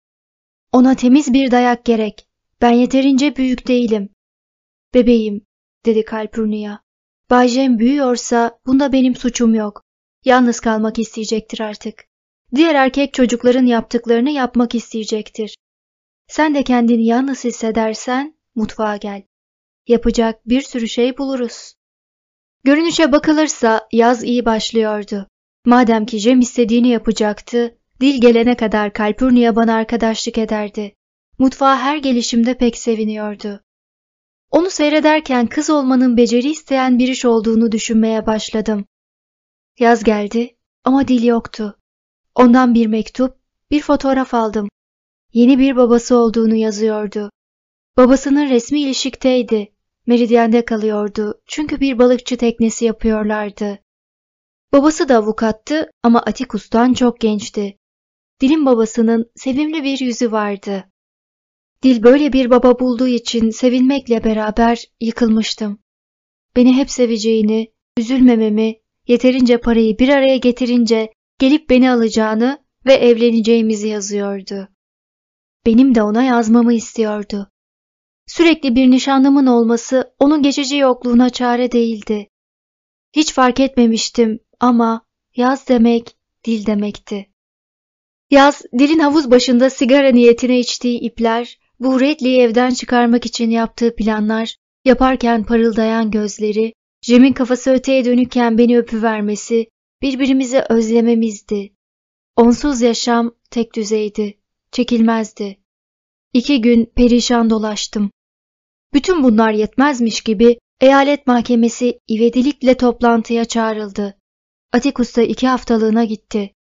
Ona temiz bir dayak gerek. Ben yeterince büyük değilim. Bebeğim dedi Calpurnia. Bay Jem büyüyorsa bunda benim suçum yok. Yalnız kalmak isteyecektir artık. Diğer erkek çocukların yaptıklarını yapmak isteyecektir. Sen de kendini yalnız hissedersen mutfağa gel. Yapacak bir sürü şey buluruz. Görünüşe bakılırsa yaz iyi başlıyordu. Madem ki Jem istediğini yapacaktı, dil gelene kadar Calpurnia bana arkadaşlık ederdi. Mutfağa her gelişimde pek seviniyordu. Onu seyrederken kız olmanın beceri isteyen bir iş olduğunu düşünmeye başladım. Yaz geldi ama dil yoktu. Ondan bir mektup, bir fotoğraf aldım. Yeni bir babası olduğunu yazıyordu. Babasının resmi ilişikteydi. Meridyende kalıyordu çünkü bir balıkçı teknesi yapıyorlardı. Babası da avukattı ama Atticus'tan çok gençti. Dil'in babasının sevimli bir yüzü vardı. Dil böyle bir baba bulduğu için sevinmekle beraber yıkılmıştım. Beni hep seveceğini, üzülmememi, yeterince parayı bir araya getirince gelip beni alacağını ve evleneceğimizi yazıyordu. Benim de ona yazmamı istiyordu. Sürekli bir nişanlımın olması onun geçici yokluğuna çare değildi. Hiç fark etmemiştim ama yaz demek dil demekti. Yaz, Dil'in havuz başında sigara niyetine içtiği ipler, bu Redley'i evden çıkarmak için yaptığı planlar, yaparken parıldayan gözleri, Jem'in kafası öteye dönükken beni öpüvermesi, birbirimizi özlememizdi. Onsuz yaşam tek düzeydi, çekilmezdi. İki gün perişan dolaştım. Bütün bunlar yetmezmiş gibi eyalet mahkemesi ivedilikle toplantıya çağrıldı. Atticus da iki haftalığına gitti.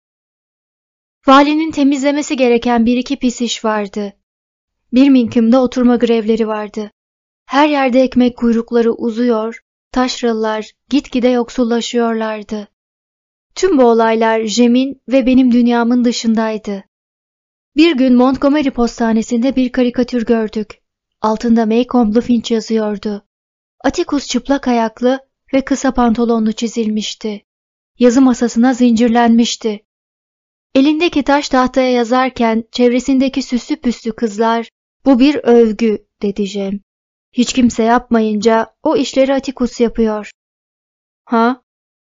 Valinin temizlemesi gereken bir iki pis iş vardı. Birmingham'da oturma grevleri vardı. Her yerde ekmek kuyrukları uzuyor, taşralılar gitgide yoksullaşıyorlardı. Tüm bu olaylar Jem'in ve benim dünyamın dışındaydı. Bir gün Montgomery postanesinde bir karikatür gördük. Altında Maycomb'lu Finch yazıyordu. Atticus çıplak ayaklı ve kısa pantolonlu çizilmişti. Yazı masasına zincirlenmişti. Elindeki taş tahtaya yazarken çevresindeki süslü püslü kızlar, "Bu bir övgü," dedi Jem. "Hiç kimse yapmayınca o işleri Atticus yapıyor." Ha?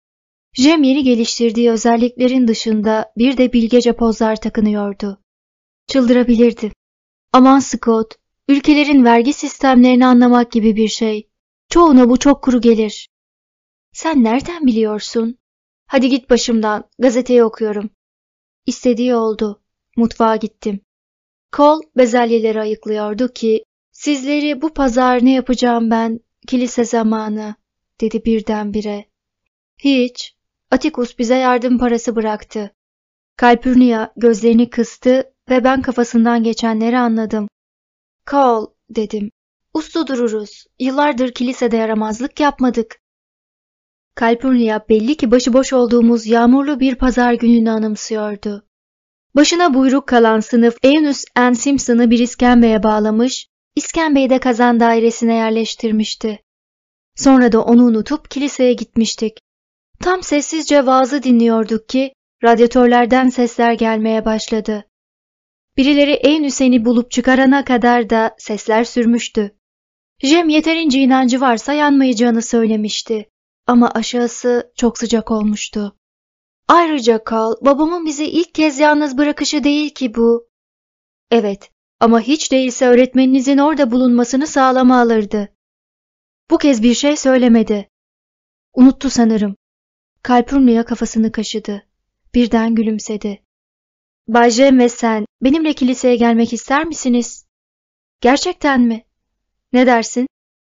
Jem yeni geliştirdiği özelliklerin dışında bir de bilgece pozlar takınıyordu. Çıldırabilirdi. Aman Scott, ülkelerin vergi sistemlerini anlamak gibi bir şey. Çoğuna bu çok kuru gelir. Sen nereden biliyorsun? Hadi git başımdan, gazeteyi okuyorum. İstediği oldu. Mutfağa gittim. Cole bezelyeleri ayıklıyordu ki, "Sizleri bu pazar ne yapacağım ben, kilise zamanı," dedi birdenbire. "Hiç. Atticus bize yardım parası bıraktı." Calpurnia gözlerini kıstı ve ben kafasından geçenleri anladım. "Cole," dedim, "uslu dururuz. Yıllardır kilisede yaramazlık yapmadık." Calpurnia belli ki başıboş olduğumuz yağmurlu bir pazar gününü anımsıyordu. Başına buyruk kalan sınıf Eunice Ann Simpson'ı bir iskembeye bağlamış, iskembeyi de kazan dairesine yerleştirmişti. Sonra da onu unutup kiliseye gitmiştik. Tam sessizce vaazı dinliyorduk ki radyatörlerden sesler gelmeye başladı. Birileri Eunice'ni bulup çıkarana kadar da sesler sürmüştü. Jem yeterince inancı varsa yanmayacağını söylemişti. Ama aşağısı çok sıcak olmuştu. Ayrıca Carl, babamın bizi ilk kez yalnız bırakışı değil ki bu. Evet, ama hiç değilse öğretmeninizin orada bulunmasını sağlama alırdı. Bu kez bir şey söylemedi. Unuttu sanırım. Calpurnia kafasını kaşıdı. Birden gülümsedi. Bay Jem ve sen benimle kiliseye gelmek ister misiniz? Gerçekten mi? Ne dersin?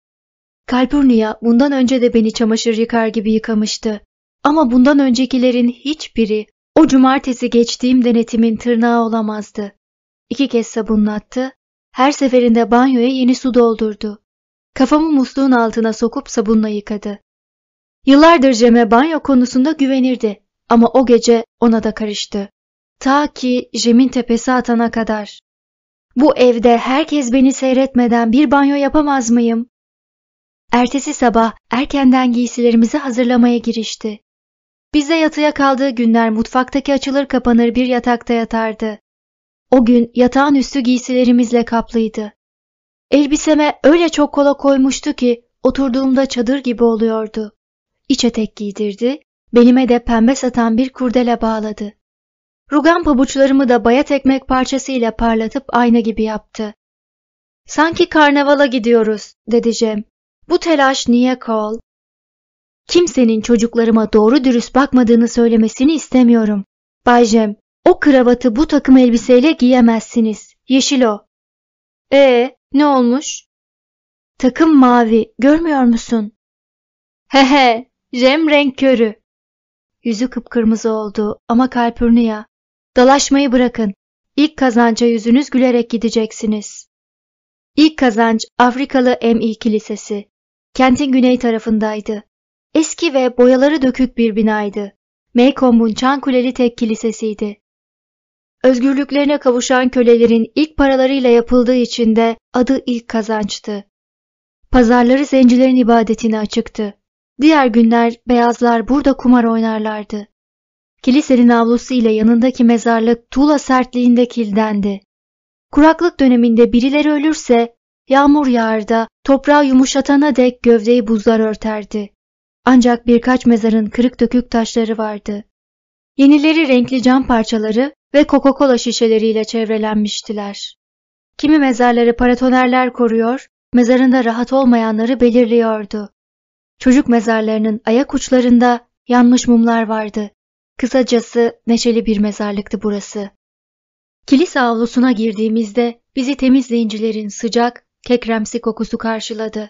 Calpurnia bundan önce de beni çamaşır yıkar gibi yıkamıştı. Ama bundan öncekilerin hiçbiri o cumartesi geçtiğim denetimin tırnağı olamazdı. İki kez sabunlattı, her seferinde banyoya yeni su doldurdu. Kafamı musluğun altına sokup sabunla yıkadı. Yıllardır Jem'e banyo konusunda güvenirdi ama o gece ona da karıştı. Ta ki Jem'in tepesi atana kadar. Bu evde herkes beni seyretmeden bir banyo yapamaz mıyım? Ertesi sabah erkenden giysilerimizi hazırlamaya girişti. Bize yatıya kaldığı günler mutfaktaki açılır kapanır bir yatakta yatardı. O gün yatağın üstü giysilerimizle kaplıydı. Elbiseme öyle çok kola koymuştu ki oturduğumda çadır gibi oluyordu. İç etek giydirdi, belime de pembe satan bir kurdele bağladı. Rugan pabuçlarımı da bayat ekmek parçasıyla parlatıp ayna gibi yaptı. Sanki karnavala gidiyoruz, dedi Jem. Bu telaş niye Cole? Kimsenin çocuklarıma doğru dürüst bakmadığını söylemesini istemiyorum. Bay Jem, o kravatı bu takım elbiseyle giyemezsiniz. Yeşil o. Ee, ne olmuş? Takım mavi, görmüyor musun? Hehe, Jem renk körü. Yüzü kıpkırmızı oldu ama Calpurnia, dalaşmayı bırakın. İlk kazanca yüzünüz gülerek gideceksiniz. İlk kazanç Afrikalı M I Kilisesi. Kentin güney tarafındaydı. Eski ve boyaları dökük bir binaydı. Maycomb'un çan kuleli tek kilisesiydi. Özgürlüklerine kavuşan kölelerin ilk paralarıyla yapıldığı için de adı ilk kazançtı. Pazarları zencilerin ibadetine açıktı. Diğer günler beyazlar burada kumar oynarlardı. Kilisenin avlusu ile yanındaki mezarlık tuğla sertliğinde kildendi. Kuraklık döneminde birileri ölürse yağmur yağar da toprağı yumuşatana dek gövdeyi buzlar örterdi. Ancak birkaç mezarın kırık dökük taşları vardı. Yenileri renkli cam parçaları ve Coca-Cola şişeleriyle çevrelenmiştiler. Kimi mezarları paratonerler koruyor, mezarında rahat olmayanları belirliyordu. Çocuk mezarlarının ayak uçlarında yanmış mumlar vardı. Kısacası neşeli bir mezarlıktı burası. Kilise avlusuna girdiğimizde bizi temiz zencilerin sıcak, kekremsi kokusu karşıladı.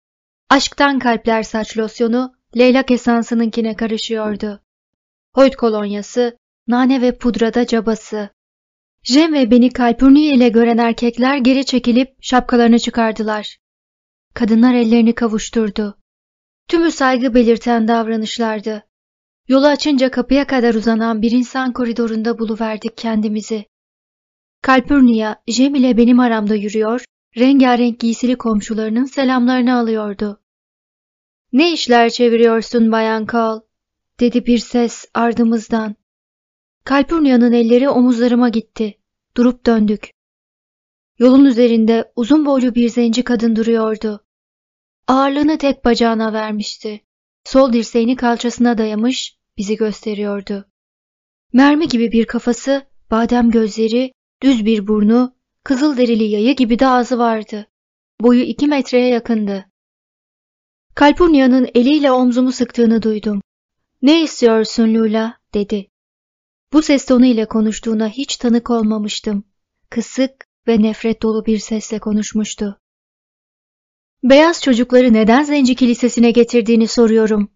Aşktan kalpler saç losyonu, leylak esansınınkine karışıyordu. Hoyt kolonyası, nane ve pudrada cabası. Jem ve beni Calpurnia ile gören erkekler geri çekilip şapkalarını çıkardılar. Kadınlar ellerini kavuşturdu. Tümü saygı belirten davranışlardı. Yolu açınca kapıya kadar uzanan bir insan koridorunda buluverdik kendimizi. Calpurnia, Jem ile benim aramda yürüyor, rengarenk giysili komşularının selamlarını alıyordu. ''Ne işler çeviriyorsun Bayan Cole?'' dedi bir ses ardımızdan. Calpurnia'nın elleri omuzlarıma gitti. Durup döndük. Yolun üzerinde uzun boylu bir zenci kadın duruyordu. Ağırlığını tek bacağına vermişti. Sol dirseğini kalçasına dayamış, bizi gösteriyordu. Mermi gibi bir kafası, badem gözleri, düz bir burnu, kızıl derili yayı gibi de ağzı vardı. Boyu iki metreye yakındı. Calpurnia'nın eliyle omzumu sıktığını duydum. ''Ne istiyorsun Lula?'' dedi. Bu ses tonu ile konuştuğuna hiç tanık olmamıştım. Kısık ve nefret dolu bir sesle konuşmuştu. ''Beyaz çocukları neden Zenci Kilisesi'ne getirdiğini soruyorum.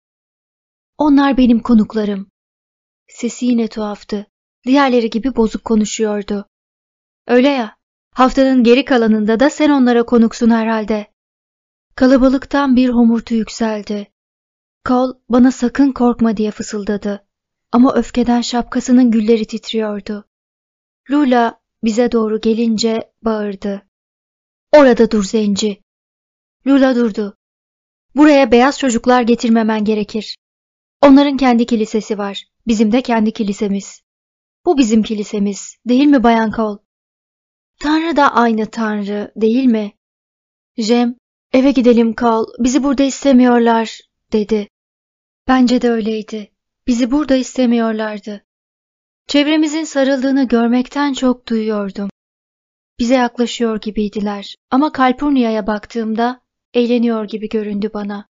Onlar benim konuklarım.'' Sesi yine tuhaftı. Diğerleri gibi bozuk konuşuyordu. ''Öyle ya, haftanın geri kalanında da sen onlara konuksun herhalde.'' Kalabalıktan bir homurtu yükseldi. Cole bana sakın korkma diye fısıldadı. Ama öfkeden şapkasının gülleri titriyordu. Lula bize doğru gelince bağırdı. Orada dur zenci. Lula durdu. Buraya beyaz çocuklar getirmemen gerekir. Onların kendi kilisesi var. Bizim de kendi kilisemiz. Bu bizim kilisemiz, değil mi Bayan Cole? Tanrı da aynı Tanrı, değil mi? Jem, eve gidelim Cole, bizi burada istemiyorlar, dedi. Bence de öyleydi. Bizi burada istemiyorlardı. Çevremizin sarıldığını görmekten çok duyuyordum. Bize yaklaşıyor gibiydiler ama Calpurnia'ya baktığımda eğleniyor gibi göründü bana.